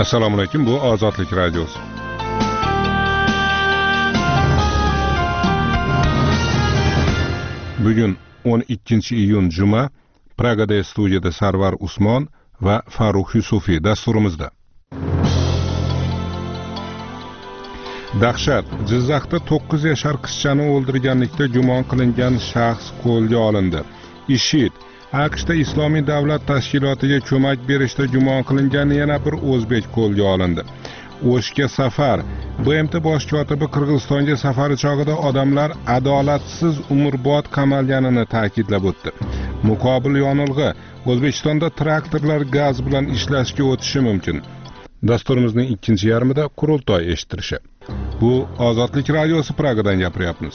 Assalomu alaykum, bu Ozodlik radiosi. Bugun 12-iyun juma, Pragada studiyada Sarvar Usmon va Farruh Yusufiy dasturimizda. Dahshat, Jizzaxda 9 yashar qizchani o'ldirganlikda gumon qilingan shaxs qo'lga olindi. IShID AQShda Islomiy davlat tashkilotiga ko'mak berishda gumon qilingan yana bir o'zbek qo'lga olindi. O'shga safar. BMT bosh kotibi Qirg'izistonga safari chog'ida odamlar adolatsiz umrbod qamalganini ta'kidlab o'tdi. Muqobil yonilg'i. O'zbekistonda traktorlar gaz bilan ishlashga o'tishi mumkin. Dasturimizning ikkinchi yarmida qurultoy eshitilishi. Bu Ozodlik radiosi, Pragadan gapiryapmiz.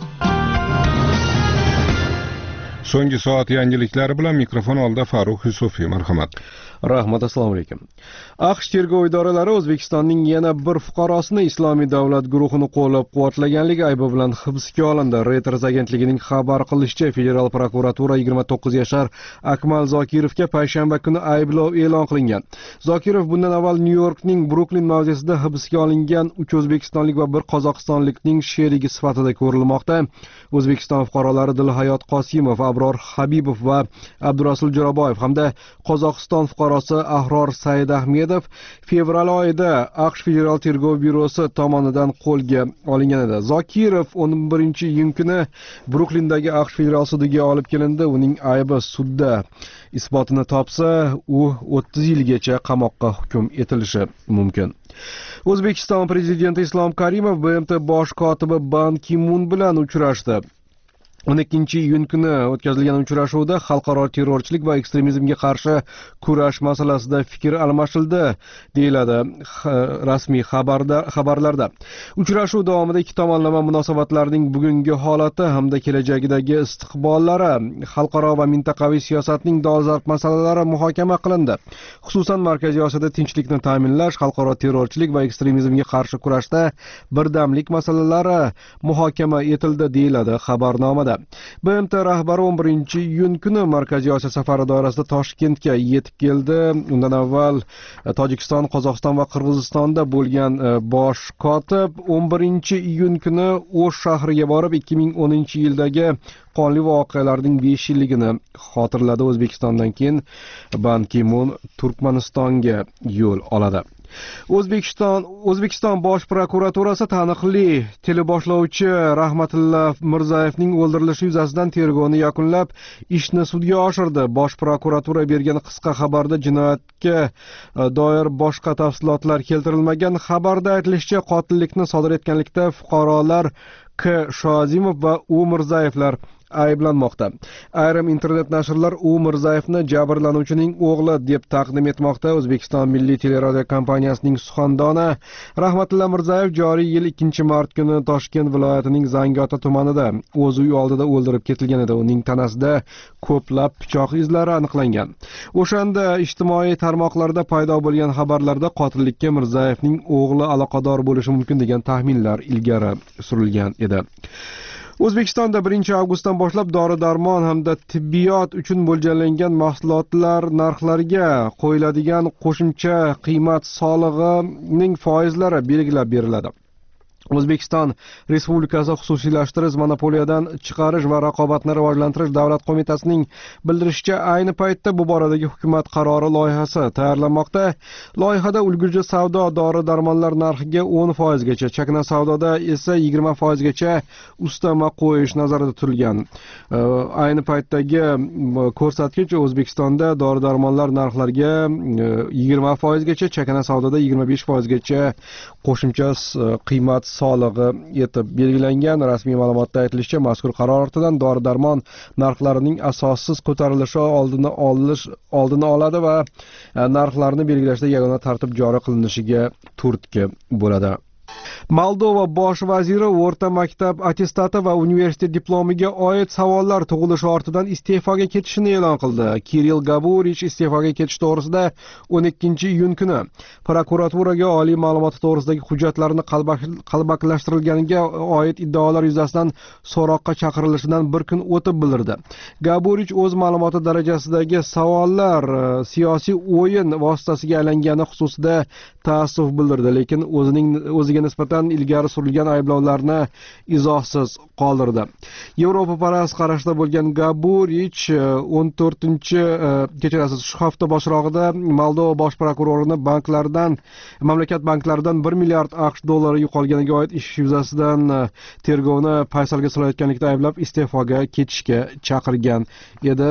So'nggi soat yangiliklari bilan mikrofon oldida Farruh Yusufiy. Marhamat. Rahmat, assalomu alaykum. AQSh tergov idoralari O'zbekistonning yana bir fuqarosini Islomiy davlat guruhini qo'llab-quvvatlaganligi aybi bilan hibsga olindi. Reuters agentligining xabar qilishicha, Federal prokuratura 29 yashar Akmal Zokirovga payshanba kuni ayblov e'lon qilingan. Zokirov bundan avval Nyu-Yorkning Bruklin mavzesida hibsga olingan 3 o'zbekistonlik va 1 qozog'istonlikning sherigi sifatida ko'rilmoqda. O'zbekiston fuqarolari Dilhayot Qosimov, Abror Habibov va Abdurasul Jo'raboyev hamda Qozog'iston fuqarosi Ahror Saidahmedov fevral oyida AQSh Federal tergov byurosi tomonidan qo'lga olingan edi. Zokirov 11-iyun kuni Bruklindagi AQSh federal sudiga olib kelindi. Uning aybi sudda isbotini topsa, u 30 yilgacha qamoqqa hukm etilishi mumkin. O'zbekiston prezidenti Islom Karimov BMT bosh kotibi Ban Ki-mun bilan uchrashdi. 12-iyun kuni o'tkazilgan uchrashuvda xalqaro terrorchilik va ekstremizmga qarshi kurash masalasida fikr almashildi, deyiladi rasmiy xabarlarda. Uchrashuv davomida ikki tomonlama munosabatlarning bugungi holati hamda kelajagidagi istiqbollari, xalqaro va mintaqaviy siyosatning dolzarb masalalari muhokama qilindi. Xususan, Markaziy Osiyoda tinchlikni ta'minlash, xalqaro terrorchilik va ekstremizmga qarshi kurashda birdamlik masalalari muhokama etildi, deyiladi xabarnomada. BMT rahbari 11-iyun kuni Markaziy Osiyo safari doirasida Toshkentga yetib keldi. Undan avval Tojikiston, Qozog'iston va Qirg'izistonda bo'lgan bosh kotib 11-iyun kuni O'sh shahriga borib 2010-yildagi qonli voqealarning 5 yilligini xotirladi. O'zbekistondan keyin Ban Ki-mun Turkmanistonga yo'l oladi. O'zbekiston bosh prokuraturasi taniqli teleboshlovchi Rahmatilla Mirzayevning o'ldirilishi yuzasidan tergovni yakunlab, ishni sudga oshirdi. Bosh prokuratura bergan qisqa xabarda jinoyatga doir boshqa tafsilotlar keltirilmagan. Xabarda aytilishicha, qotillikni sodir etganlikda fuqarolar K. Shozimov va U. Mirzayevlar ayblanmoqda. Ayrim internet nashrlar U. Mirzayevni jabrlanuvchining o'g'li deb taqdim etmoqda. O'zbekiston Milliy teleradio kompaniyasining suxandoni Rahmatilla Mirzayev joriy yil 2-mart kuni Toshkent viloyatining Zangiota tumanida o'z uyi oldida o'ldirib ketilgan edi. Uning tanasida ko'plab pichoq izlari aniqlangan. O'shanda ijtimoiy tarmoqlarda paydo bo'lgan xabarlarda qotillikka Mirzayevning o'g'li aloqador bo'lishi mumkin degan taxminlar ilgari surilgan edi. O'zbekistonda 1-avgustdan boshlab dori-darmon hamda tibbiyot uchun mo'ljallangan mahsulotlar narxlariga qo'yiladigan qo'shimcha qiymat solig'ining foizlari belgilab beriladi. O'zbekiston Respublikasi xususiylashtirish, monopoliyadan chiqarish va raqobatni rivojlantirish davlat qo'mitasining bildirishicha, ayni paytda bu boradagi hukumat qarori loyihasi tayyorlanmoqda. Loyihada ulgurji savdo dori-darmonlar narxiga 10% gacha, chakana savdoda esa 20% gacha ustama qo'yish nazarda tutilgan. Ayni paytdagi ko'rsatkich O'zbekistonda dori-darmonlar narxlariga 20% gacha, chakana savdoda 25% gacha qo'shimcha qiymat solig'i etib belgilangan. Rasmiy ma'lumotda aytilishicha, mazkur qaror ortidan dori-darmon narxlarining asossiz ko'tarilishi oldini oladi va narxlarni belgilashda yagona tartib joriy qilinishiga turtki bo'ladi. Moldova bosh vaziri o'rta maktab attestati va universitet diplomiga oid savollar tug'ilishi ortidan iste'foga ketishini e'lon qildi. Kirill Gaburich iste'foga ketish to'g'risida 12-iyun kuni prokuraturaga oliy ma'lumot to'g'risidagi hujjatlarni qalbakilashtirilganiga oid iddaolar yuzasidan so'roqqa chaqirilishidan bir kun o'tib bildirdi. Gaburich o'z ma'lumoti darajasidagi savollar siyosiy o'yin vositasiga aylangani xususida ta'assuf bildirdi, lekin o'ziga nisbatan ilgari surilgan ayblovlarni izohsiz qoldirdi. Yevropaparast qarashda bo'lgan Gaburich 14-kechirasiz shu hafta boshrog'ida Moldova bosh prokurorini mamlakat banklaridan 1 milliard AQSh dollari yo'qolganiga oid ish yuzasidan tergovni paysalga solayotganlikda ayblab iste'foga ketishga chaqirgan edi.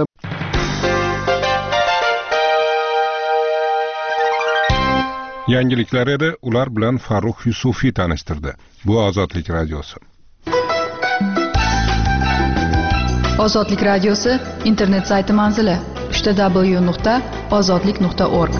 Yangiliklar edi, ular bilan Farruh Yusufiy tanishtirdi. Bu Ozodlik radiosi. Ozodlik radiosi internet sayti manzili www.ozodlik.org.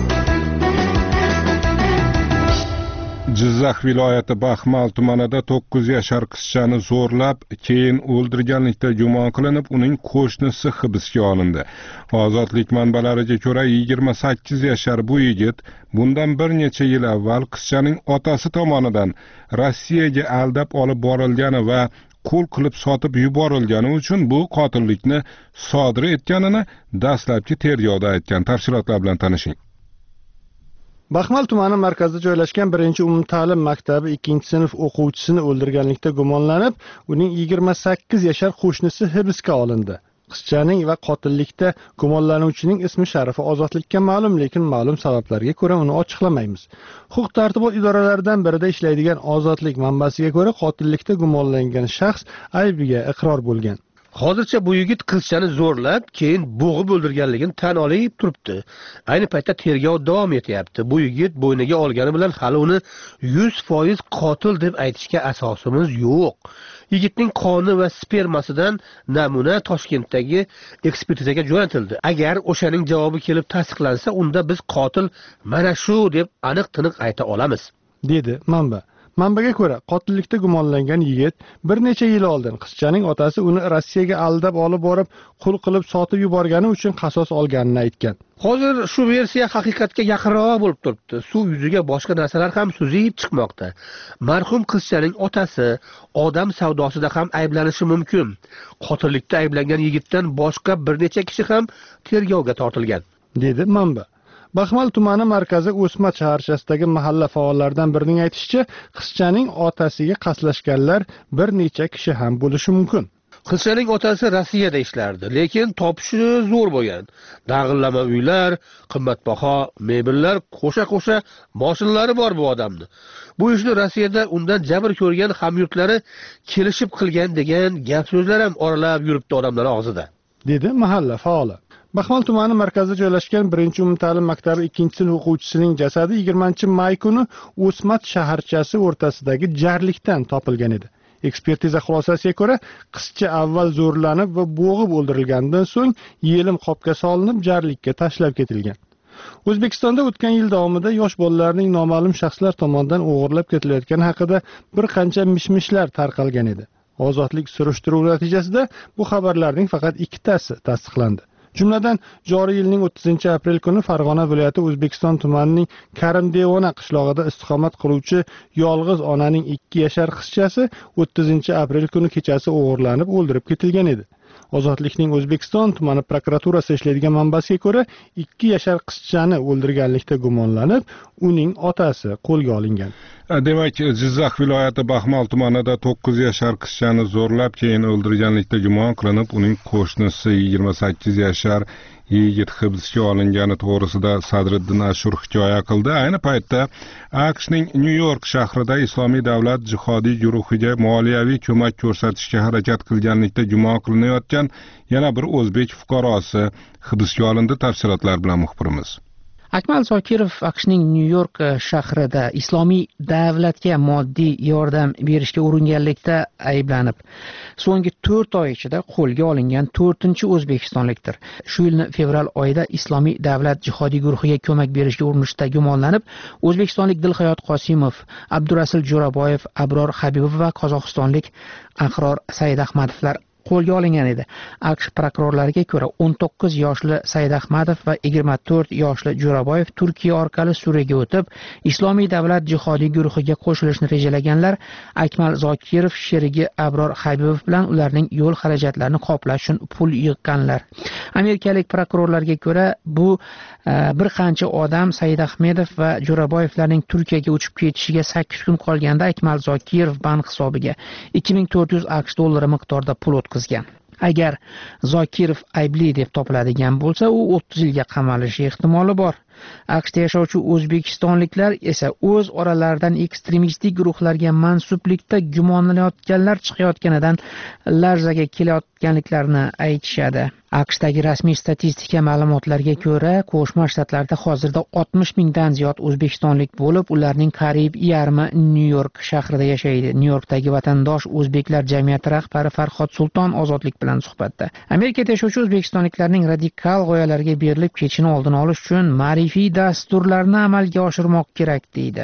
Jizzax viloyati Baxmal tumanida 9 yashar qizchani zo'rlab, keyin o'ldirganlikda gumon qilinib, uning qo'shnisi hibsga olindi. Ozodlik manbalariga ko'ra 28 yashar bu yigit bundan bir necha yil avval qizchaning otasi tomonidan Rossiyaga aldab olib borilgani va qo'l qilib sotib yuborilgani uchun bu qotillikni sodir etganini dastlabki tergovda aytgan. Tafsilotlar bilan tanishing. Baxmal tumani markazida joylashgan 1-umumta'lim maktabi 2-sinf o'quvchisini o'ldirganlikda gumonlanib, uning 28 yashar qo'shnisi hibsga olindi. Qizchaning va qotillikda gumonlanuvchining ismi sharifi ozodlikka ma'lum, lekin ma'lum sabablarga ko'ra uni ochiqlamaymiz. Huquq-tartibot idoralaridan birida ishlaydigan Ozodlik manbasiga ko'ra qotillikda gumonlangan shaxs aybiga iqror bo'lgan. Hozircha bu yigit qizchani zo'rlab, keyin bo'g'ib o'ldirganligini tan olib turibdi. Ayni paytda tergov davom etyapti. Bu yigit bo'yniga olgani bilan hali uni 100% qotil deb aytishga asosimiz yo'q. Yigitning qoni va spermasidan namuna Toshkentdagi ekspertizaga jo'natildi. Agar o'shaning javobi kelib tasdiqlansa, unda biz qotil mana shu deb aniq-tiniq ayta olamiz, dedi manba. Manbaga ko'ra, qotillikda gumonlangan yigit bir necha yil oldin qizchaning otasi uni Rossiyaga aldab olib borib, qul qilib sotib yuborgani uchun qasos olganini aytgan. Hozir shu versiya haqiqatga yaqinroq bo'lib turibdi. Suv yuziga boshqa narsalar ham suzib chiqmoqda. Marhum qizchaning otasi odam savdosida ham ayblanishi mumkin. Qotillikda ayblangan yigitdan boshqa bir necha kishi ham tergovga tortilgan, dedi manba. Baxmal tumani markazi O'smat shaharchasidagi mahalla faollaridan birining aytishicha, qizchaning otasiga qaslashganlar bir necha kishi ham bo'lishi mumkin. Qizchaning otasi Rossiyada ishlardi, lekin topishi zo'r bo'lgan. Dag'illama uylar, qimmatbaho mebellar, qo'sha-qo'sha mashinalari bor bu odamni. Bu ishni Rossiyada undan jabr ko'rgan hamyurtlari kelishib qilgan degan gap so'zlar ham oralab yuribdi odamlar og'zida, dedi mahalla faoli. Baxmal tumani markazida joylashgan 1-umumta'lim maktabi 2-sinf o'quvchisining jasadi 20-may kuni O'smat shaharchasi o'rtasidagi jarlikdan topilgan edi. Ekspertiza xulosasiga ko'ra, qizcha avval zo'rlanib va bo'g'ib o'ldirilgandan so'ng yelim qopga solinib, jarlikka tashlab ketilgan. O'zbekistonda o'tgan yil davomida yosh bolalarning noma'lum shaxslar tomonidan o'g'irlab ketilayotgani haqida bir qancha mishmishlar tarqalgan edi. Ozodlik surishtiruvi natijasida bu xabarlarning faqat 2tasi tasdiqlandi. Jumladan, joriy yilning 30-aprel kuni Farg'ona viloyati O'zbekiston tumanining Karimdevona qishlog'ida istiqomat qiluvchi yolg'iz onaning 2 yashar qizchasi 30-aprel kuni kechasi o'g'irlanib o'ldirib ketilgan edi. Ozodlikning O'zbekiston tumani prokuraturasi ishlaydigan manbasiga ko'ra, 2 yashar qizchani o'ldirganlikda gumonlanib, uning otasi qo'lga olingan. Demak, Jizzax viloyati Baxmal tumanida 9 yashar qizchani zo'rlab, keyin o'ldirganlikda gumon qilinib, uning qo'shnisi 28 yashar yigit hibsga olingani to'g'risida Sadriddin Ashur hikoya qildi. Ayni paytda AQShning Nyu-York shahrida Islomiy davlat jihodiy guruhiga moliyaviy ko'mak ko'rsatishga harakat qilganlikda gumon qilinayotgan yana bir o'zbek fuqarosi hibsga olindi. Tafsilotlar bilan muxbirimiz. Akmal Zokirov AQShning Nyu-York shahrida islomiy davlatga moddiy yordam berishga uringanlikda ayblanib, so'nggi 4 oy ichida qo'lga olingan 4-chi o'zbekistonlikdir. Shu yilning fevral oyida islomiy davlat jihodiy guruhiga ko'mak berishga urinishda gumonlanib, o'zbekistonlik Dilhayot Qosimov, Abdurasul Jo'raboyev, Abror Habibov va qozog'istonlik Ahror Saidahmadovlar qo'lga olingan edi. AQSh prokurorlariga ko'ra 19 yoshli Saidahmadov va 24 yoshli Jo'raboyev Turkiya orqali Suriyaga o'tib, Islomiy davlat jihodiy guruhiga qo'shilishni rejalaganlar. Akmal Zokirov sherigi Abror Habibov bilan ularning yo'l xarajatlarini qoplash uchun pul yig'ganlar. Amerikalik prokurorlarga ko'ra, bu bir qancha odam Saidahmadov va Jo'raboyevlarning Turkiyaga uchib ketishiga 8 kun qolganda Akmal Zokirov bank hisobiga 2400 AQSh dollari miqdorida pul o'tkazgan. Agar Zokirov aybli deb topiladigan bo'lsa, u 30 yilga qamalishi ehtimoli bor. AQShda yashovchi o'zbekistonliklar esa o'z oralaridan ekstremistik guruhlarga mansublikda gumonlanayotganlar chiqayotganidan larzaga kelayotganliklarini aytishadi. AQShdagi rasmiy statistika ma'lumotlariga ko'ra, Qo'shma Shtatlarda hozirda 60 mingdan ziyod o'zbekistonlik bo'lib, ularning qariyb yarmi Nyu-York shahrida yashaydi. Nyu-Yorkdagi vatandosh o'zbeklar jamiyati rahbari Farhod Sulton Ozodlik bilan suhbatda Amerikada yashovchi o'zbekistonliklarning radikal g'oyalarga berilib ketishini oldini olish uchun ma'rifiy dasturlarni amalga oshirmoq kerak deydi.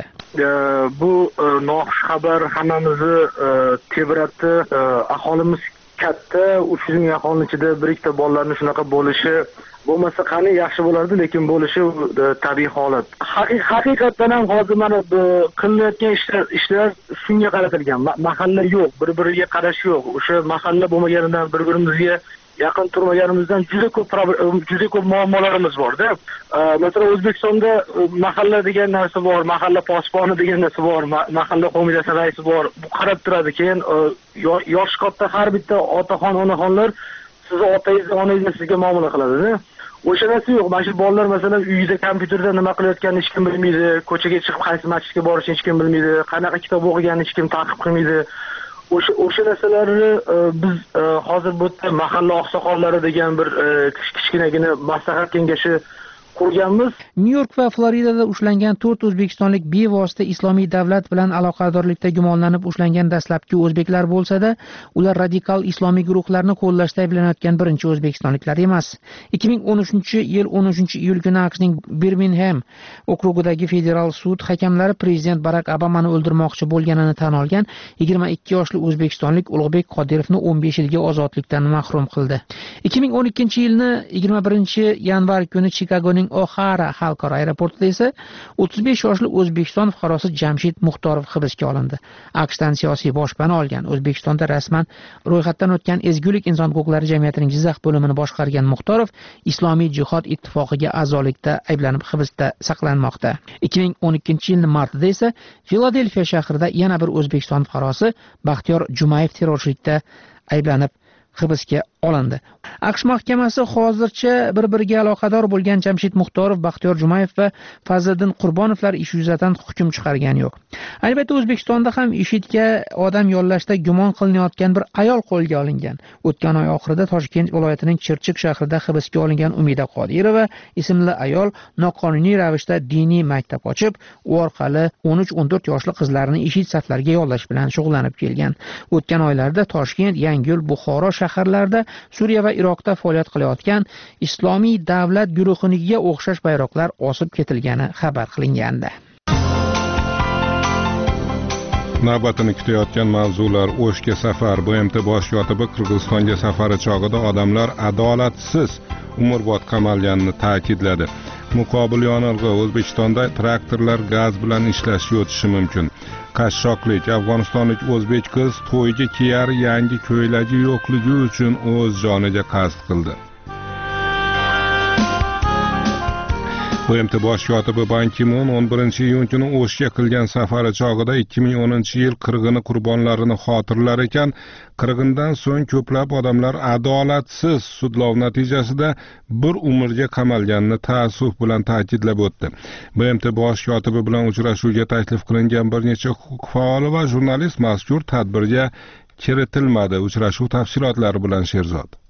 Bu noxush xabar hammamizni tebratdi. Aholimiz katta, 300 ming aholini ichida bir ikkita bolalarning shunaqa bo'lishi bo'lmasa qani yaxshi bo'lardi, lekin bo'lishi tabiiy holat. Haqiqatan ham hozir mana qilinayotgan ishlar shunga qaratilgan. Mahalla yo'q, bir-biriga qarash yo'q. O'sha mahalla bo'lmaganidan bir-birimizga yaqin turmaganimizdan juda ko'p muammolarimiz bor-da. Masalan, O'zbekistonda mahalla degan narsa bor, mahalla posboni degan narsa bor, mahalla qo'mitasi raisi bor. Bu qarab turadi. Keyin yosh katta har bitta otaxon, onaxonlar sizni otangiz, onangiz sizga muomala qiladi-da. O'sha narsa yo'q. Mana shu bolalar masalan uyida kompyuterda nima qilayotganini hech kim bilmaydi, ko'chaga chiqib qaysi masjidga borishini hech kim bilmaydi, qanaqa kitob o'qiganini hech kim ta'qib qilmaydi. O'sha narsalarni biz hozir bu yerda mahalla oqsoqollari degan bir kichkinagina maslahat kengashi qurganmiz. Nyu-York va Floridada ushlangan 4 o'zbekistonlik bevosita islomiy davlat bilan aloqadorlikda gumonlanib ushlangan dastlabki o'zbeklar bo'lsa-da, ular radikal islomiy guruhlarni qo'llashda ayblanayotgan birinchi o'zbekistonliklar emas. 2013-yil 13-iyul kuni AQShning Birmingham okrugidagi federal sud hakamlari prezident Barak Obamani o'ldirmoqchi bo'lganini tan olgan 22 yoshli o'zbekistonlik Ulug'bek Qodirovni 15 yilga ozodlikdan mahrum qildi. 2012-yilni 21-yanvar kuni Chikagoning O'Hara xalqaro aeroportida esa 35 yoshli O'zbekiston fuqarosi Jamshid Muxtorov hibsga olindi. AQShdan siyosiy boshpana olgan, O'zbekistonda rasman ro'yxatdan o'tgan Ezgulik inson huquqlari jamiyatining Jizzax bo'limini boshqargan Muxtorov Islomiy jihod ittifoqiga a'zolikda ayblanib hibsda saqlanmoqda. 2012-yilning martida esa Filadelfiya shahrida yana bir O'zbekiston fuqarosi Baxtiyor Jumayev terrorchilikda ayblanib hibsga olindi. AQSh mahkamasi hozircha bir-biriga aloqador bo'lgan Jamshid Muxtorov, Baxtiyor Jumayev va Fazliddin Qurbonovlar ishi yuzasidan hukm chiqargani yo'q. Albatta O'zbekistonda ham IShIDga odam yollashda gumon qilinayotgan bir ayol qo'lga olingan. O'tgan oy oxirida Toshkent viloyatining Chirchiq shahrida hibsga olingan Umida Qodirova ismli ayol noqonuniy ravishda diniy maktab ochib, u orqali 13-14 yoshli qizlarni IShID saflariga yollash bilan shug'ullanib kelgan. O'tgan oylarda Toshkent, Yangiyo'l, Buxoro shaharlarida Suriya va Iroqda faoliyat qilayotgan islomiy davlat guruhiniga o'xshash bayroqlar osib ketilgani xabar qilingandi. Navbatini kutayotgan mavzular O'shga safar. BMT bosh kotibi Qirg'izistonga safari chog'ida odamlar adolatsiz umrbod qamalganini ta'kidladi. Muqobil yonilg'i O'zbekistonda traktorlar gaz bilan ishlashi o'tishi mumkin. Qashshoqlik Afg'onistonlik o'zbek qiz to'yga kiyar yangi ko'ylagi yo'qligi uchun o'z joniga qasd qildi. BMT bosh kotibi Ban Ki-mun 11-iyun kuni O'shga qilgan safari chog'ida 2010-yil qirg'ini qurbonlarini xotirlar ekan, qirg'indan so'ng ko'plab odamlar adolatsiz sudlov natijasida bir umrga qamalganini ta'assuf bilan ta'kidlab o'tdi. BMT bosh kotibi bilan uchrashuvga taklif qilingan bir necha huquq faoli va jurnalist mazkur tadbirga kiritilmadi. Uchrashuv tafsilotlari bilan Sherzod.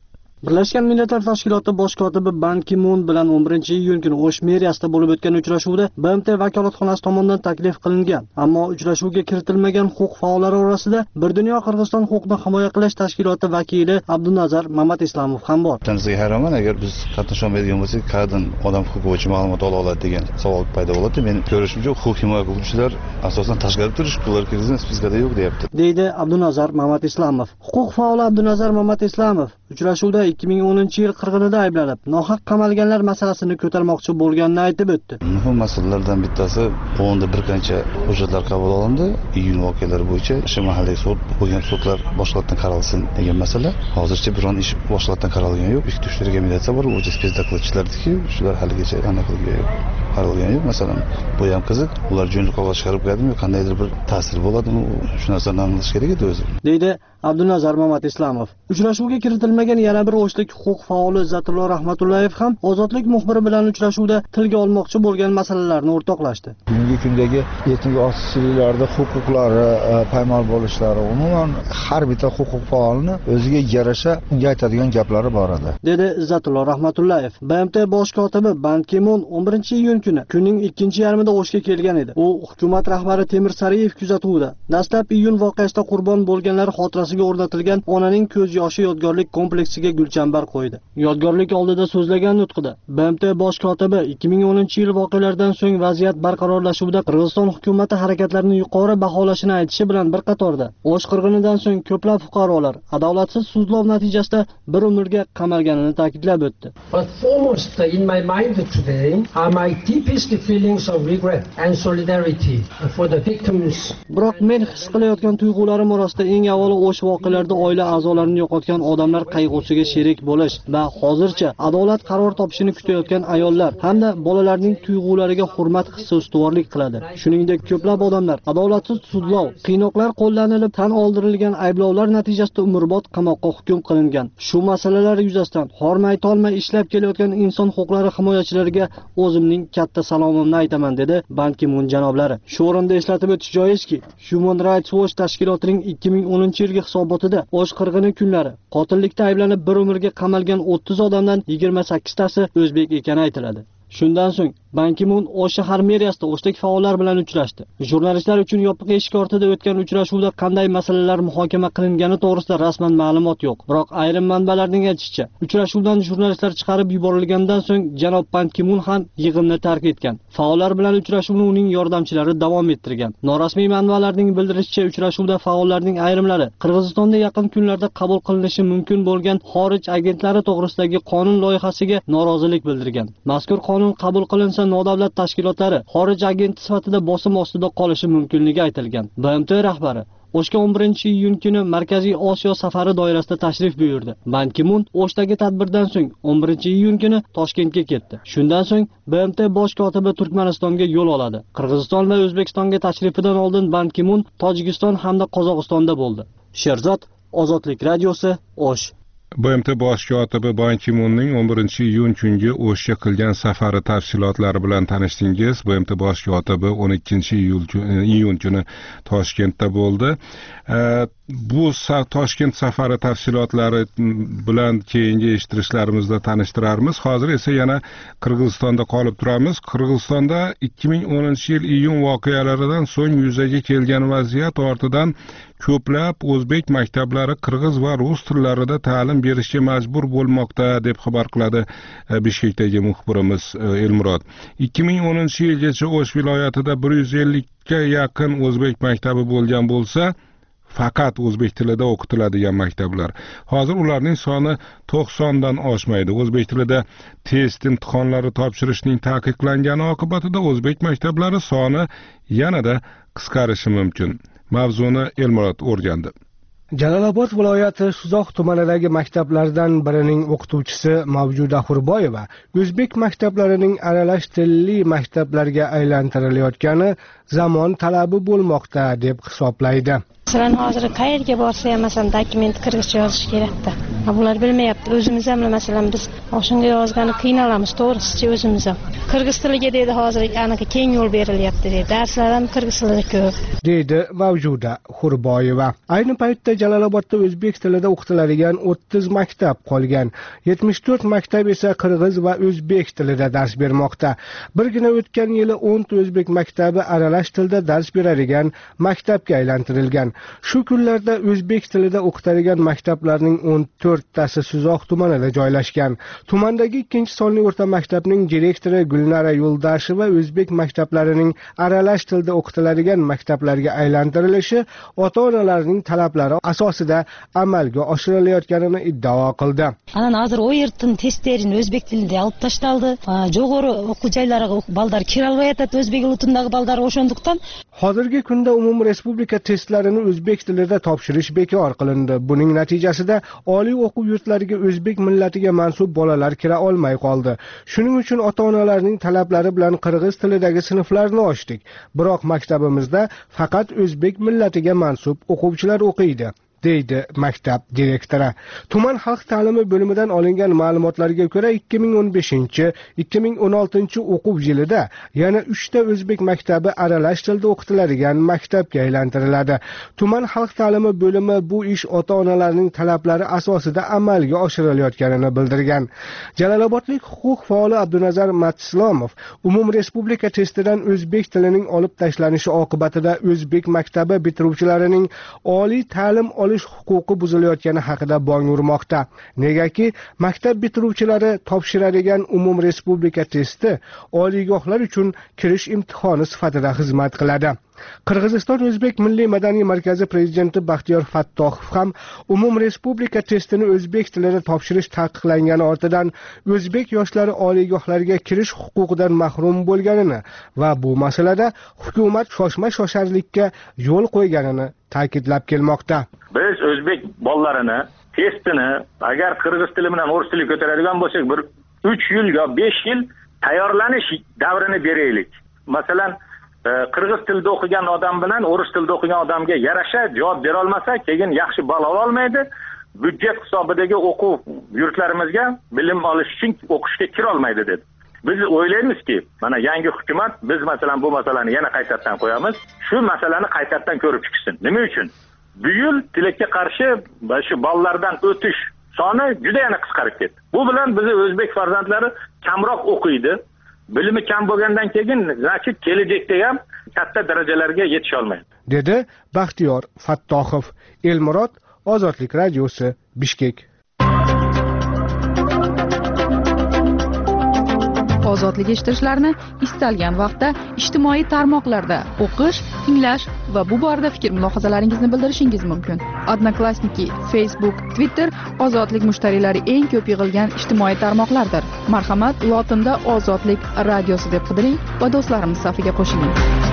Birlashgan Millatlar Tashkiloti bosh kotibi Ban Ki-mun bilan 11-iyun kuni O'sh meriyasida bo'lib o'tgan uchrashuvda BMT vakolatxonasi tomonidan taklif qilingan, ammo uchrashuvga kiritilmagan huquq faollari orasida Bir dunyo Qirg'iziston huquqni himoya qilish tashkiloti vakili Abdunazar Mamatislamov ham bor. Tanasiga hayronman, agar biz qatnasholmaydigan bo'lsak, qayerdan odam huquqi bo'yicha ma'lumot ola oladi degan savol paydo bo'ladi. Men ko'rishimcha, huquq himoya qiluvchilar asosan tashqarida turish, ular Qirg'iziston spiskada yo'q deyapti, deydi Abdunazar Mamatislamov. Huquq faoli Abdunazar Mamatislamov uchrashuvda 2010-yil qirg'inida ayblanib, nohaq qamalganlar masalasini ko'tarmoqchi bo'lganini aytib o'tdi. Muhim masalalardan bittasi fonda bir qancha hujjatlar qabul olindi. Iyun voqealari bo'yicha o'sha mahalliy sud bo'lgan sudlar boshqatdan qaralsin degan masala. Hozircha biron ish boshqatdan qaralgani yo'q. Ikki tushlar rekomendatsiya bor, o'sha spesda qilishdiki, shular haligacha aniqligi yo'q. Qaralgani yo'q. Masalan, bu ham qiziq. Ular jo'nli qog'oz chiqarib qo'yadimi, qandaydir bir ta'sir bo'ladimi? Shu narsani aniqlash kerak edi o'zi, deydi Abdunazar Mamatislamov. Uchrashuvga kiritilmagan yana bir o'shlik huquq faoli Izzatullo Rahmatullayev ham ozodlik muxbiri bilan uchrashuvda tilga olmoqchi bo'lgan masalalarni o'rtoqlashdi. Bugungi kundagi etnik osonchiliklarda huquqlari poymol bo'lishlari, umuman har bitta huquq faolini o'ziga yarasha unga aytadigan gaplari bor edi, dedi Izzatullo Rahmatullayev. BMT bosh kotibi Ban Ki-mun 11-iyun kuni kunning ikkinchi yarmida O'shga kelgan edi. U hukumat rahbari Temir Sariyev kuzatuvida dastlab iyun voqeasida qurbon bo'lganlar xotirasiga o'rnatilgan onaning ko'z yoshi yodgorlik kompleksiga gulchambar qo'ydi. Yodgorlik oldida so'zlagan nutqida BMT bosh kotibi 2010-yil voqealardan so'ng vaziyat barqarorlashuvida Qirg'iziston hukumati harakatlarini yuqori baholashini aytishi bilan bir qatorda O'sh qirg'inidan so'ng ko'plab fuqarolar adolatsiz sudlov natijasida bir umrga qamalganini ta'kidlab o'tdi. But foremost in my mind today are my deepest feelings of regret and solidarity for the victims. Biroq men his qilayotgan tuyg'ularim orasida eng avvalo O'sh voqealarida oila a'zolarini yo'qotgan odamlar qayg'usiga sherik bo'lish va hozircha adolat qaror topishini kutayotgan ayollar hamda bolalarning tuyg'ulariga hurmat hissi ustuvorlik qiladi. Shuningdek, ko'plab odamlar adolatsiz sudlov, qiynoqlar qo'llanilib tan oldirilgan ayblovlar natijasida umrbod qamoqqa hukm qilingan. Shu masalalar yuzasidan hormay tolmay ishlab kelayotgan inson huquqlari himoyachilariga o'zimning katta salomimni aytaman, dedi Ban Ki-mun janoblari. Shu o'rinda eslatib o'tish joizki, Human Rights Watch tashkilotining 2010-yilgi hisobotida O'sh qirg'ini kunlari qotillikda ayblanib bir umrga qamalgan 30 odamdan 28 tasi o'zbek ekani aytiladi. Shundan so'ng Ban Ki-mun O'sh shahar meriyasida o'shlik faollar bilan uchrashdi. Jurnalistlar uchun yopiq eshik ortida o'tgan uchrashuvda qanday masalalar muhokama qilingani to'g'risida rasman ma'lumot yo'q. Biroq ayrim manbalarning aytishicha, uchrashuvdan jurnalistlar chiqarib yuborilgandan so'ng janob Ban Ki-mun ham yig'inni tark etgan. Faollar bilan uchrashuvni uning yordamchilari davom ettirgan. Norasmiy manbalarning bildirishicha, uchrashuvda faollarning ayrimlari Qirg'izistonda yaqin kunlarda qabul qilinishi mumkin bo'lgan xorij agentlari to'g'risidagi qonun loyihasiga norozilik bildirgan. Mazkur qonun qabul qilinsa nodavlat tashkilotlari xorij agenti sifatida bosim ostida qolishi mumkinligi aytilgan. BMT rahbari O'shga 11-iyun kuni Markaziy Osiyo safari doirasida tashrif buyurdi. Ban Ki-mun O'shdagi tadbirdan so'ng 11-iyun kuni Toshkentga ketdi. Shundan so'ng BMT bosh kotibi Turkmanistonga yo'l oladi. Qirg'iziston va O'zbekistonga tashrifidan oldin Ban Ki-mun Tojikiston hamda Qozog'istonda bo'ldi. Sherzod, Ozodlik radiosi, O'sh. BMT bosh kotibi Ban Ki-munning 11-iyun kungi O'shga qilgan safari tafsilotlari bilan tanishdingiz. BMT bosh kotibi 12-iyun kuni Toshkentda bo'ldi. Bu Toshkent safari tafsilotlari bilan keyingi eshittirishlarimizni tanishtiramiz. Hozir esa yana Qirg'izistonda qolib turamiz. Qirg'izistonda 2010-yil iyun voqealaridan so'ng yuzaga kelgan vaziyat ortidan ko'plab o'zbek maktablari qirg'iz va rus tillarida ta'lim berishga majbur bo'lmoqda deb xabar qiladi Bishkekdagi muxbirimiz Elmurod. 2010-yilgacha O'sh viloyatida 150 ga yaqin o'zbek maktabi bo'lgan bo'lsa, faqat o'zbek tilida o'qitiladigan maktablar. Hozir ularning soni 90 dan oshmaydi. O'zbek tilida test imtihonlari topshirishning taqiqlangani oqibatida o'zbek maktablari soni yanada qisqarishi mumkin. Mavzuni Elmurod o'rgandi. Jalolobod viloyati Suzoq tumanidagi maktablardan birining o'qituvchisi Mavjuda Hurboyeva o'zbek maktablarining aralash tilli maktablarga aylantirilayotgani zamon talabi bo'lmoqda deb hisoblaydi. Masalan, hozir qayerga borsa ham masalan dokument qirg'izcha yozish kerakda. Bular bilmayapti. O'zimiz ham masalan biz o'shunga yozgani qiynalamiz, to'g'risi o'zimiz ham. Qirg'iz tiliga dedi hozir anaqa keng yo'l berilyapti dedi. Darslar ham qirg'iz tilida ko'p. Deydi Mavjuda Xurboyeva. Ayni paytda Jalolobodda o'zbek tilida o'qitiladigan 30 maktab qolgan. 74 maktab esa qirg'iz va o'zbek tilida dars bermoqda. Birgina o'tgan yili 10 ta o'zbek maktabi aralash tilda dars beradigan maktabga aylantirilgan. Shu kunlarda o'zbek tilida o'qitadigan maktablarning 14 tasi Suzoq tumanida joylashgan. Tumandagi ikkinchi sonli o'rta maktabning direktori Gulnara Yo'ldasheva o'zbek maktablarining aralash tilda o'qitiladigan maktablarga aylantirilishi ota-onalarning talablari asosida amalga oshirilayotganini iddao qildi. Ana hozir o'yirtin testlerini o'zbek tilida olib tashlandi. Jo'g'ri o'quv joylariga balдар kira olmayapti, o'zbek tilidagi balдар o'shondukdan. Hozirgi kunda umum respublika testlarini o'zbek tilida topshirish bekor qilindi. Buning natijasida oliy o'quv yurtlariga o'zbek millatiga mansub bolalar kira olmay qoldi. Shuning uchun ota-onalarning talablari bilan qirg'iz tilidagi sinflarni ochdik. Biroq maktabimizda faqat o'zbek millatiga mansub o'quvchilar o'qiydi, deydi maktab direktori. Tuman xalq ta'limi bo'limidan olingan ma'lumotlarga ko'ra 2015-2016 o'quv yilida yana 3 ta o'zbek maktabi aralash tilda o'qitiladigan maktabga aylantiriladi. Tuman xalq ta'limi bo'limi bu ish ota-onalarning talablari asosida amalga oshirilayotganini bildirgan. Jalolobodlik huquq faoli Abdunazar Matislomov umum respublika testidan o'zbek tilining olib tashlanishi oqibatida o'zbek maktabi bitiruvchilarining oliy ta'lim olish huquqi buzilayotgani haqida bong urmoqda. Negaki, maktab bitiruvchilari topshiradigan umum respublika testi oliygohlar uchun kirish imtihoni sifatida xizmat qiladi. Qirg'iziston O'zbek Milliy madaniy markazi prezidenti Baxtiyor Fattohov ham umum respublika testini o'zbek tilida topshirish taqiqlangani ortidan o'zbek yoshlari oliygohlarga kirish huquqidan mahrum bo'lganini va bu masalada hukumat shoshma-shosharlikka yo'l qo'yganini ta'kidlab kelmoqda. Biz o'zbek bolalarini testini agar qirg'iz tili bilan o'ris tili ko'taradigan bo'lsak, bir 3 yil yo 5 yil tayyorlanish davrini beraylik. Masalan, qirg'iz tilida o'qigan odam bilan o'ris tilida o'qigan odamga yarasha javob bera olmasa, keyin yaxshi ball ola olmaydi. Byudjet hisobidagi o'quv yurtlarimizga bilim olish uchun o'qishga kira olmaydi dedi. Biz o'ylaymizki, mana yangi hukumat biz masalan bu masalani yana qaytadan qo'yamiz. Shu masalani qaytadan ko'rib chiqsin. Nima uchun? Bu yil tilakka qarshi shu ballardan o'tish soni juda yana qisqarib ketdi. Bu bilan bizni o'zbek farzandlari kamroq o'qiydi. Bilimi kam bo'lgandan keyin, значит, kelajakda ham katta darajalarga yetisha olmaydi, dedi Baxtiyor Fattohov. Elmurod, Ozodlik radiosi, Bishkek. Ozodlik eshitishlarini istalgan vaqtda ijtimoiy tarmoqlarda o'qish, tinglash va bu borada fikr-mulohazalaringizni bildirishingiz mumkin. Odnoklassniki, Facebook, Twitter Ozodlik mushtariylari eng ko'p yig'ilgan ijtimoiy tarmoqlardir. Marhamat, lotinda Ozodlik radiosi deb qidiring va do'stlarimiz safiga qo'shiling.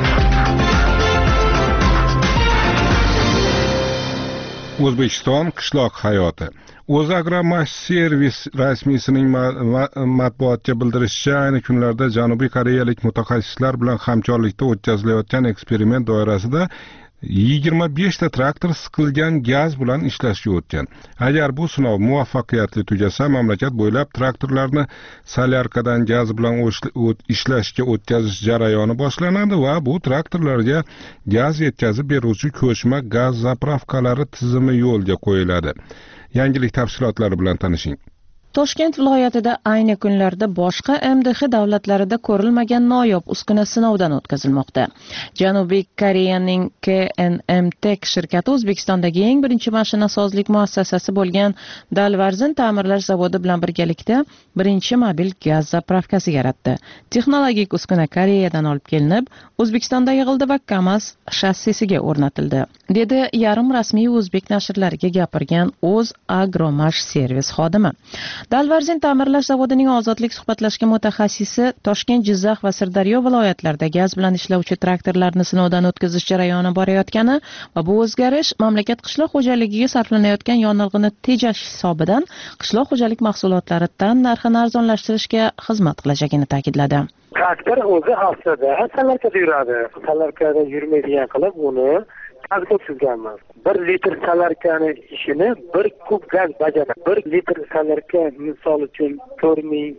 O'zbekiston qishloq hayoti. O'zagromaservis rasmiysining matbuotga bildirishicha, ayni kunlarda Janubiy koreyalik mutaxassislar bilan hamkorlikda o'tkazilayotgan eksperiment doirasida 25 ta traktor siqilgan gaz bilan ishlashga o'tgan. Agar bu sinov muvaffaqiyatli tugasa, mamlakat bo'ylab traktorlarni solyarkadan gaz bilan ishlashga o'tkazish jarayoni boshlanadi va bu traktorlarga gaz yetkazib beruvchi ko'chma gaz zapravkalari tizimi yo'lga qo'yiladi. Yangilik tafsilotlari bilan tanishing. Toshkent viloyatida ayni kunlarda boshqa MDH davlatlarida ko'rilmagan noyob uskuna sinovdan o'tkazilmoqda. Janubiy Koreyaning KNMTEK shirkati O'zbekistondagi eng birinchi mashinasozlik muassasasi bo'lgan Dalvarzin ta'mirlash zavodi bilan birgalikda birinchi mobil gaz zapravkasi yaratdi. Texnologik uskuna Koreyadan olib kelinib, O'zbekistonda yig'ildi va KAMAZ shassisiga o'rnatildi, dedi yarim rasmiy o'zbek nashrlariga gapirgan O'zagromash servis xodimi. Dalvarzin ta'mirlash zavodining Ozodlik suhbatlashgan mutaxassisi Toshkent, Jizzax va Sirdaryo viloyatlarida gaz bilan ishlovchi traktorlarni sinovdan o'tkazish jarayoni borayotgani va bu o'zgarish mamlakat qishloq xo'jaligiga sarflanayotgan yonilg'ini tejash hisobidan qishloq xo'jalik mahsulotlari tan narxini arzonlashtirishga xizmat qilajagini ta'kidladi. Traktor o'zi aslida salorkada yuradi. Salorkada yurmaydigan qilib uni gazga o'tkazganmiz. 1 litr salarkani ishini 1 kub gaz bajaradi. 1 litr salarka misol uchun 4000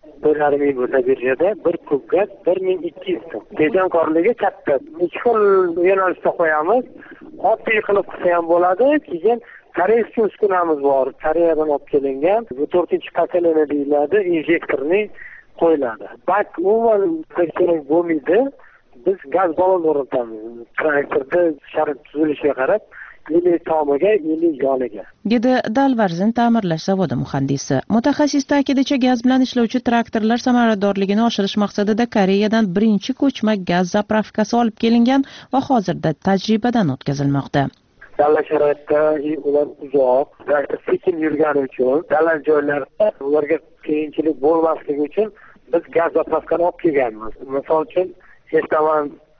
1,5 bo'lsa birjada 1 kub gaz 1200 so'm. Tejamkorligi katta. 2 xil yo'nalishda qo'yamiz. Oddiy qilib qilsa ham bo'ladi. Keyin koreyskiy uskunamiz bor. Koreyadan olib kelingan. Bu 4-qatlini deyiladi, injektorning qo'yiladi. Bak umuman kerak bo'lmaydi. Biz gaz ballon o'rnatamiz. Traktorda sharoit tuzilishiga qarab ili tomiga, ili yoniga. Dedi Dalvarzin ta'mirlash zavodi muhandisi. Mutaxassis ta'kidlashicha, gaz bilan ishlovchi traktorlar samaradorligini oshirish maqsadida Koreyadan birinchi ko'chma gaz zapravkasi olib kelingan va hozirda tajribadan o'tkazilmoqda. Dala sharoitda ular uzoq, sekin yurgani uchun, dala joylarda ularga qiyinchilik bo'lmasligi uchun biz gaz zapravkani olib kelganmiz. Misol uchun eshitaman